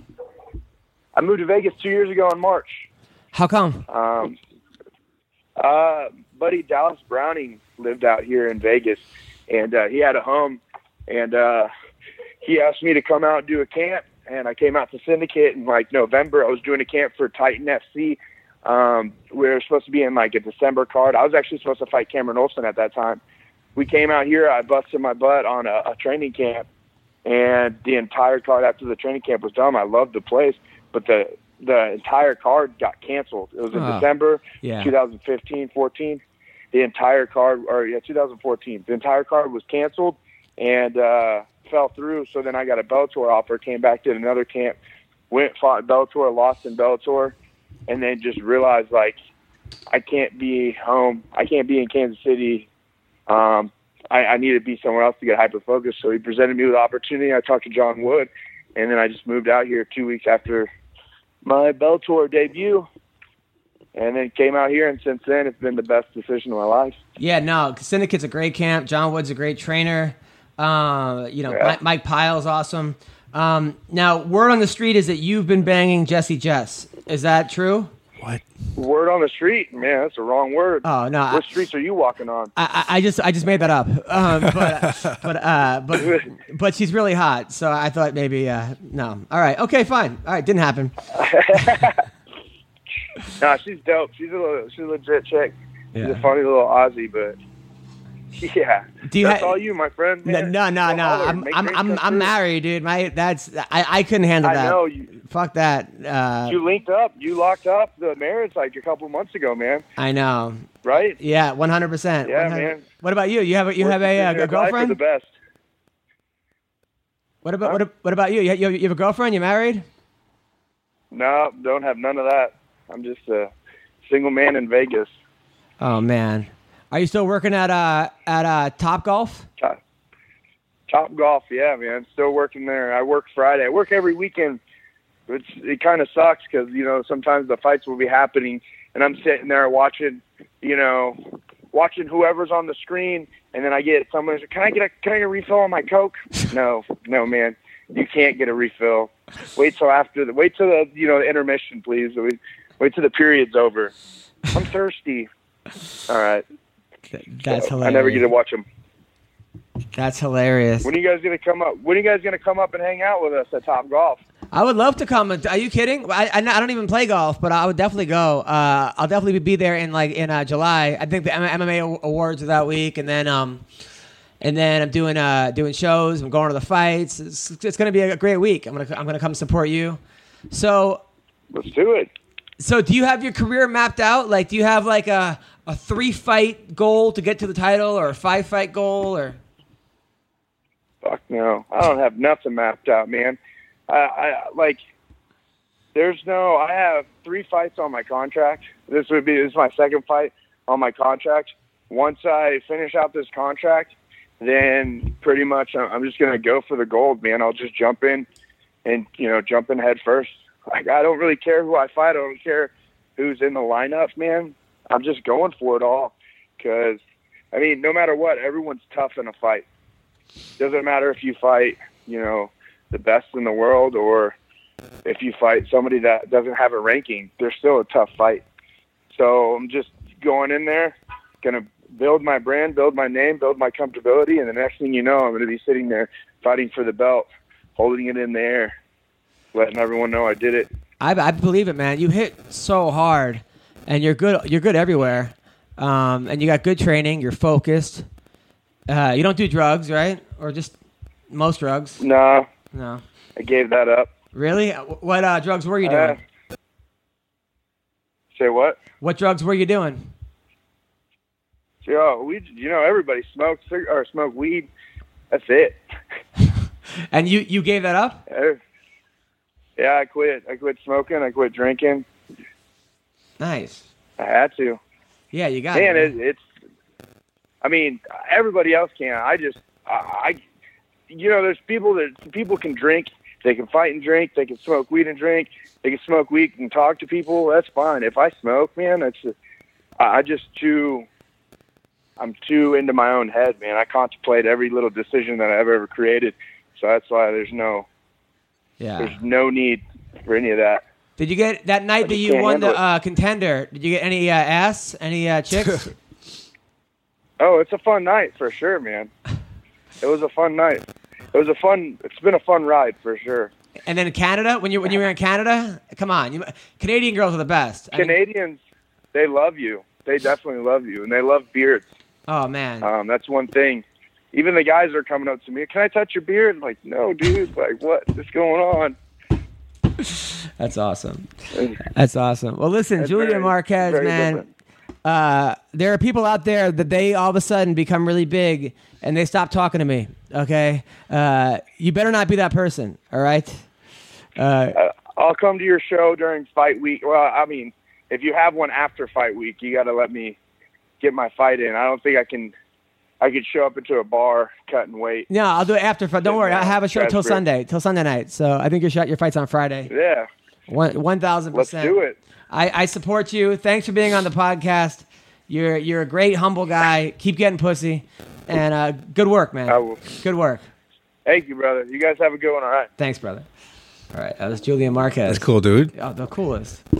I moved to Vegas two years ago in March. How come? Um, uh, buddy Dallas Browning lived out here in Vegas, and uh, he had a home, and uh, he asked me to come out and do a camp, and I came out to Syndicate in like November. I was doing a camp for Titan F C. Um, we were supposed to be in like a December card. I was actually supposed to fight Cameron Olson at that time. We came out here. I busted my butt on a, a training camp, and the entire card after the training camp was done. I loved the place, but the the entire card got canceled. It was in Oh, December yeah. twenty fifteen, fourteen. The entire card, or yeah, two thousand fourteen. The entire card was canceled and uh, fell through. So then I got a Bellator offer, came back, did another camp, went, fought Bellator, lost in Bellator, and then just realized, like, I can't be home. I can't be in Kansas City. Um, I, I need to be somewhere else to get hyper-focused. So he presented me with the opportunity. I talked to John Wood, and then I just moved out here two weeks after my Bellator debut, and then came out here, and since then it's been the best decision of my life. Yeah, no, Syndicate's a great camp. John Wood's a great trainer. Uh, you know, Yeah. Mike, Mike Pyle's awesome. Um, now, word on the street is that you've been banging Jesse Jess. Is that true? What? Word on the street, man. That's the wrong word. Oh no, I, What streets are you walking on? I, I just I just made that up. Um, but but uh, but but she's really hot, so I thought maybe uh, no. All right, okay, fine. All right, didn't happen. Nah, she's dope. She's a little, she's a legit chick. She's Yeah. a funny little Aussie, but yeah, Do you that's ha- all you, my friend. No, man. no, no, Go no. holler. I'm Make I'm dreams I'm, come I'm true. married, dude. My that's I, I couldn't handle I that. know you. Fuck that. Uh, You linked up. You locked up the marriage like a couple months ago, man. I know. Right? Yeah, one hundred percent. Yeah, man. What about you? You have a, you Worst have a, decision uh, of a your life or girlfriend? The best. What about Huh? what, what about you? You, you? you have a girlfriend? You married? No, don't have none of that. I'm just a single man in Vegas. Oh man, are you still working at uh at uh Top Golf? Top, top Golf, yeah, man. Still working there. I work Friday. I work every weekend. It's, it kind of sucks because, you know, sometimes the fights will be happening and I'm sitting there watching, you know, watching whoever's on the screen, and then I get someone who's like, can I get a can I get a refill on my Coke? No, no, man, you can't get a refill. Wait till after the wait till the you know the intermission, please. Wait, wait till the period's over. I'm thirsty. All right, That's So, hilarious. I never get to watch them. That's hilarious. When are you guys gonna come up? When are you guys gonna come up and hang out with us at Top Golf? I would love to come. Are you kidding? I, I, I don't even play golf, but I would definitely go. Uh, I'll definitely be there in like in uh, July. I think the M M A awards are that week, and then um, and then I'm doing uh doing shows. I'm going to the fights. It's, it's gonna be a great week. I'm gonna I'm gonna come support you. So Let's do it. so do you have your career mapped out? Like, do you have like a a three fight goal to get to the title, or a five fight goal, or? Fuck no, I don't have nothing mapped out, man. I, I like. There's no. I have three fights on my contract. This would be. This is my second fight on my contract. Once I finish out this contract, then pretty much I'm I'm just gonna go for the gold, man. I'll just jump in, and you know, jump in head first. Like, I don't really care who I fight. I don't care who's in the lineup, man. I'm just going for it all, because I mean, no matter what, everyone's tough in a fight. Doesn't matter if you fight, you know, the best in the world, or if you fight somebody that doesn't have a ranking. They're still a tough fight. So I'm just going in there, gonna build my brand, build my name, build my comfortability, and the next thing you know, I'm gonna be sitting there fighting for the belt, holding it in the air, letting everyone know I did it. I, I believe it, man. You hit so hard, and you're good. You're good everywhere, um, and you got good training. You're focused. Uh, you don't do drugs, right? Or just most drugs? No, No. I gave that up. Really? What uh, drugs were you doing? Uh, say what? What drugs were you doing? Yo, we, you know, everybody smokes cig- or smoke weed. That's it. And you, you gave that up? Yeah, I quit. I quit smoking. I quit drinking. Nice. I had to. Yeah, you got Man, it. it, it's. I mean, everybody else can. I just, I, I, you know, there's people that people can drink. They can fight and drink. They can smoke weed and drink. They can smoke weed and talk to people. That's fine. If I smoke, man, that's. I I just too. I'm too into my own head, man. I contemplate every little decision that I've ever created, so that's why there's no, Yeah. there's no need for any of that. Did you get that night I that just you can't won handle the uh, contender? Did you get any uh, ass? Any uh, chicks? Oh, it's a fun night for sure, man. It was a fun night. It was a fun. It's been a fun ride for sure. And then in Canada, when you when you were in Canada, come on, you, Canadian girls are the best. I mean- Canadians, they love you. They definitely love you, and they love beards. oh man, Um, that's one thing. Even the guys are coming up to me. Can I touch your beard? I'm like, no, dude. Like, what is going on? that's awesome. That's awesome. Well, listen, That's Julia very- Marquez, very man. different. Uh, there are people out there that they all of a sudden become really big and they stop talking to me. Okay, uh, you better not be that person. All right. Uh, Uh, I'll come to your show during fight week. Well, I mean, if you have one after fight week, you got to let me get my fight in. I don't think I can. I could show up into a bar cutting weight. no, I'll do it after. Don't worry, I have a show till Strasburg. Sunday, till Sunday night. So I think your shot, your fight's on Friday. Yeah, One one thousand let's percent. do it. I, I support you. Thanks for being on the podcast. You're you're a great, humble guy. Keep getting pussy, and uh, good work, man. I will. Good work. Thank you, brother. You guys have a good one. All right. Thanks, brother. All right, that was Julian Marquez. That's cool, dude. Oh, the coolest.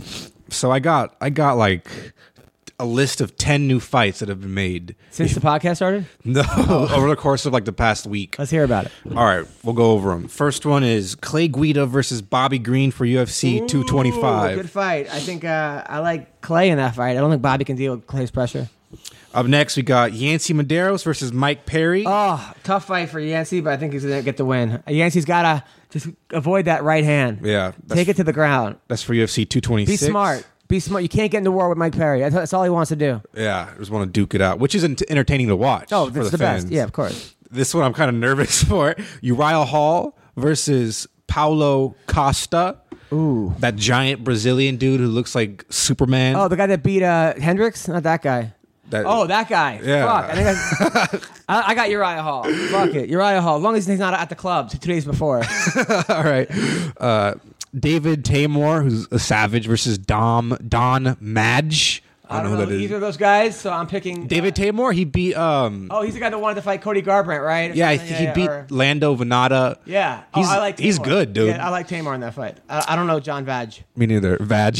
So I got I got like a list of ten new fights that have been made Since the podcast started? no over the course of like the past week. Let's hear about it. All right, we'll go over them. First one is Clay Guida versus Bobby Green for U F C two twenty-five. Good fight. I think uh, I like Clay in that fight. I don't think Bobby can deal with Clay's pressure. Up next, we got Yancy Medeiros versus Mike Perry. Oh, tough fight for Yancey, but I think he's going to get the win. Yancey's got to just avoid that right hand. Yeah, that's, Take it to the ground. That's for U F C two twenty-six. Be smart. Be smart. You can't get into war with Mike Perry. That's, that's all he wants to do. Yeah, I just want to duke it out, which is ent- entertaining to watch. Oh, for that's the, the fans. best. Yeah, of course. This one I'm kind of nervous for. Uriah Hall versus Paulo Costa. Ooh. That giant Brazilian dude who looks like Superman. Oh, the guy that beat uh, Hendricks? Not that guy. That- oh, that guy. Yeah. Fuck. I, think I, I, I got Uriah Hall. Fuck it. Uriah Hall. As long as he's not at the club two days before. All right. Uh, David Taymor, who's a savage, versus Dom Don Madge. I don't, I don't know know who that is. either of those guys, so I'm picking... David uh, Taymor, he beat... Um, Oh, he's the guy that wanted to fight Cody Garbrandt, right? Or yeah, I something? think he yeah, beat or- Lando Venata. Yeah. He's, oh, I like Tamor. he's good, dude. Yeah, I like Tamor in that fight. I, I don't know John Vag. Me neither. Vag.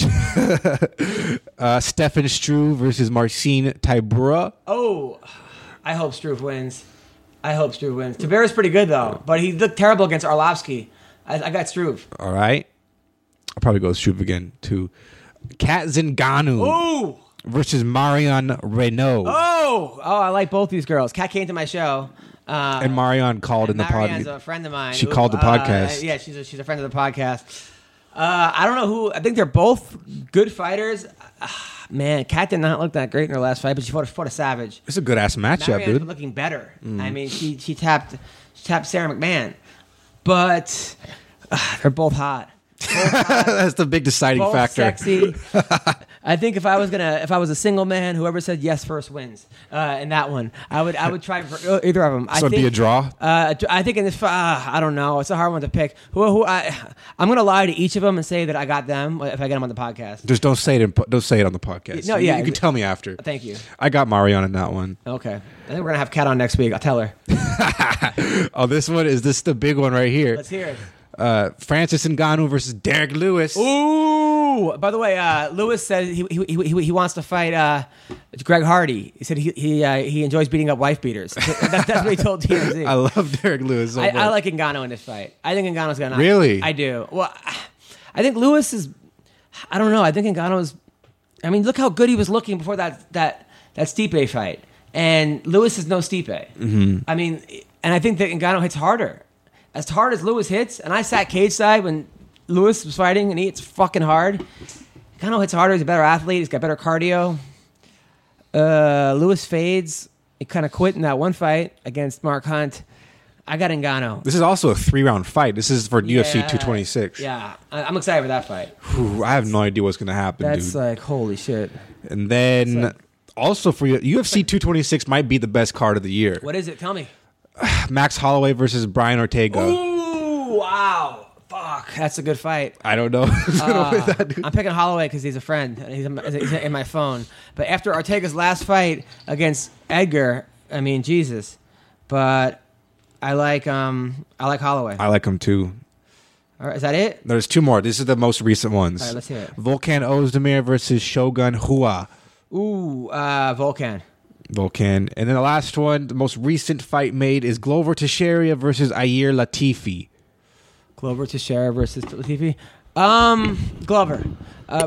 uh, Stefan Struve versus Marcin Tybura. Oh, I hope Struve wins. I hope Struve wins. Tavera's pretty good, though, but he looked terrible against Arlovsky. I, I got Struve. All right. I'll probably go with Struve again, too. Kat Zingano Ooh! versus Marion Renault. Oh! Oh, I like both these girls. Kat came to my show. Uh, And Marion called in and the Marianne's podcast. a friend of mine. She who, called the uh, podcast. yeah, she's a, she's a friend of the podcast. Uh, I don't know who. I think they're both good fighters. Uh, man, Kat did not look that great in her last fight, but she fought, fought a savage. It's a good ass matchup, Marianne's been dude. looking better. I mean, she she tapped she tapped Sarah McMahon, but uh, they're both hot. That's the big deciding Both factor. sexy. I think if I was gonna, if I was a single man, whoever said yes first wins. Uh, in that one, I would, I would try for either of them. I So it'd think, be a draw? Uh, I think in this, uh, I don't know. It's a hard one to pick. Who, who I, I'm gonna lie to each of them and say that I got them if I get them on the podcast. Just don't say it. In, don't say it on the podcast. No, You- yeah. you can tell me after. Thank you. I got Marion in that one. Okay, I think we're gonna have Kat on next week. I'll tell her. Oh, this one is this the big one right here. Let's hear it. Uh, Francis Ngannou versus Derek Lewis. Ooh! By the way, uh, Lewis said he, he he he wants to fight uh, Greg Hardy. He said he he uh, he enjoys beating up wife beaters. That, that's what he told T M Z. I love Derek Lewis. So I, much. I like Ngannou in this fight. I think Ngannou's gonna. Really? I do. Well, I think Lewis is. I don't know. I think Ngannou's. I mean, look how good he was looking before that that that Stipe fight, and Lewis is no Stipe. Mm-hmm. I mean, and I think that Ngannou hits harder. As hard as Lewis hits, and I sat cage side when Lewis was fighting, and he hits fucking hard. Ngannou hits harder. He's a better athlete. He's got better cardio. Uh, Lewis fades. He kind of quit in that one fight against Mark Hunt. I got Ngannou. This is also a three round fight. This is for U F C Yeah, two twenty-six. Yeah, I- I'm excited for that fight. Whew, I have no idea what's going to happen, That's dude. like holy shit. and then like- also for you, U F C two twenty-six might be the best card of the year. What is it? Tell me. Max Holloway versus Brian Ortega. Ooh, wow. Fuck, that's a good fight. I don't know. who's gonna Uh, win that, dude. I'm picking Holloway because he's a friend. And he's, in, he's in my phone. But after Ortega's last fight against Edgar, I mean Jesus. But I like um I like Holloway. I like him too. All right, is that it? There's two more. These are the most recent ones. All right, let's hear it. Volkan Ozdemir versus Shogun Hua. Ooh, uh, Volkan. Volkan. And then the last one, the most recent fight made is Glover Teixeira versus Ayer Latifi. Glover Teixeira versus Latifi. Um, Glover. Uh,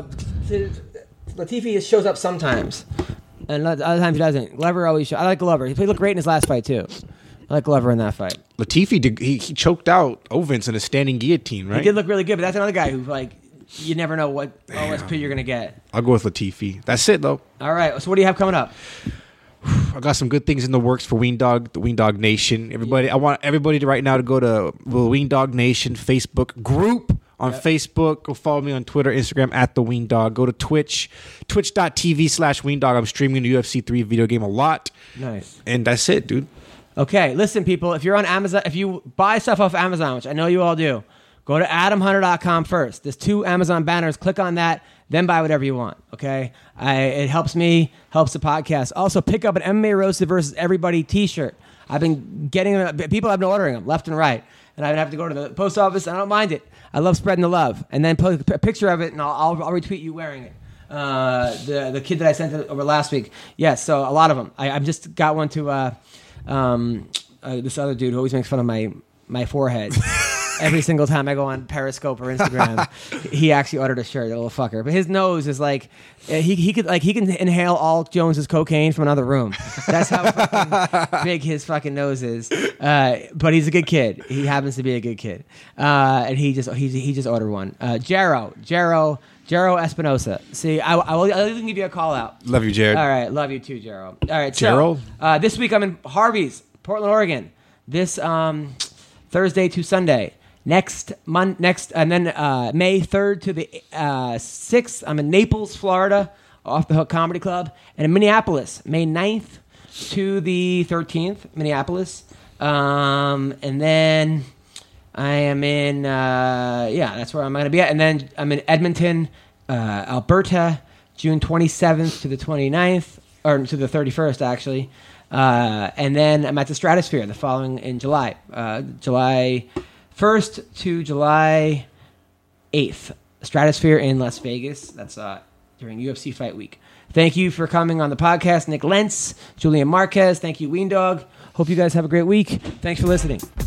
Latifi shows up sometimes, and other times he doesn't. Glover always. Show, I like Glover. He looked great in his last fight too. I like Glover in that fight. Latifi, did, he, he choked out Ovens in a standing guillotine, right? He did look really good, but that's another guy who like you never know what O S P you're gonna get. I'll go with Latifi. That's it, though. All right. So what do you have coming up? I got some good things in the works for Ween Dog, the Ween Dog Nation. Everybody, I want everybody to right now to go to the Ween Dog Nation Facebook group on Yep. Facebook. Go follow me on Twitter, Instagram at the Ween Dog. Go to Twitch, twitch.tv slash Ween Dog. I'm streaming the U F C three video game a lot. Nice. And that's it, dude. Okay, listen, people. If you're on Amazon, if you buy stuff off Amazon, which I know you all do, go to adam hunter dot com first. There's two Amazon banners. Click on that, then buy whatever you want. Okay, I, it helps me, helps the podcast. Also, pick up an M M A Roasted versus Everybody T-shirt. I've been getting them. People have been ordering them left and right, and I have to go to the post office. And I don't mind it. I love spreading the love. And then post a picture of it, and I'll, I'll, I'll retweet you wearing it. Uh, the the kid that I sent over last week. Yes, so a lot of them. I I've just got one to uh, um, uh, this other dude who always makes fun of my my forehead. Every single time I go on Periscope or Instagram, he actually ordered a shirt, a little fucker. But his nose is like he he could like he can inhale all Jones's cocaine from another room. That's how fucking big his fucking nose is. Uh, but he's a good kid. He happens to be a good kid, uh, and he just he he just ordered one. Uh, Jero, Jero, Jero Espinosa. See, I, I will I'll even give you a call out. Love you, Jared. All right, love you too, Jero. All right, Jero? so uh, this week I'm in Harvey's, Portland, Oregon. This um, Thursday to Sunday. Next month, next, and then uh, May third to the uh, sixth, I'm in Naples, Florida, Off the Hook Comedy Club, and in Minneapolis, May ninth to the thirteenth, Minneapolis, um, and then I am in, uh, yeah, that's where I'm going to be at, and then I'm in Edmonton, uh, Alberta, June twenty-seventh to the twenty-ninth, or to the thirty-first, actually, uh, and then I'm at the Stratosphere the following in July, uh, July first to July eighth, Stratosphere in Las Vegas. That's uh, during U F C Fight Week. Thank you for coming on the podcast, Nick Lentz, Julian Marquez. Thank you, Weendog. Hope you guys have a great week. Thanks for listening.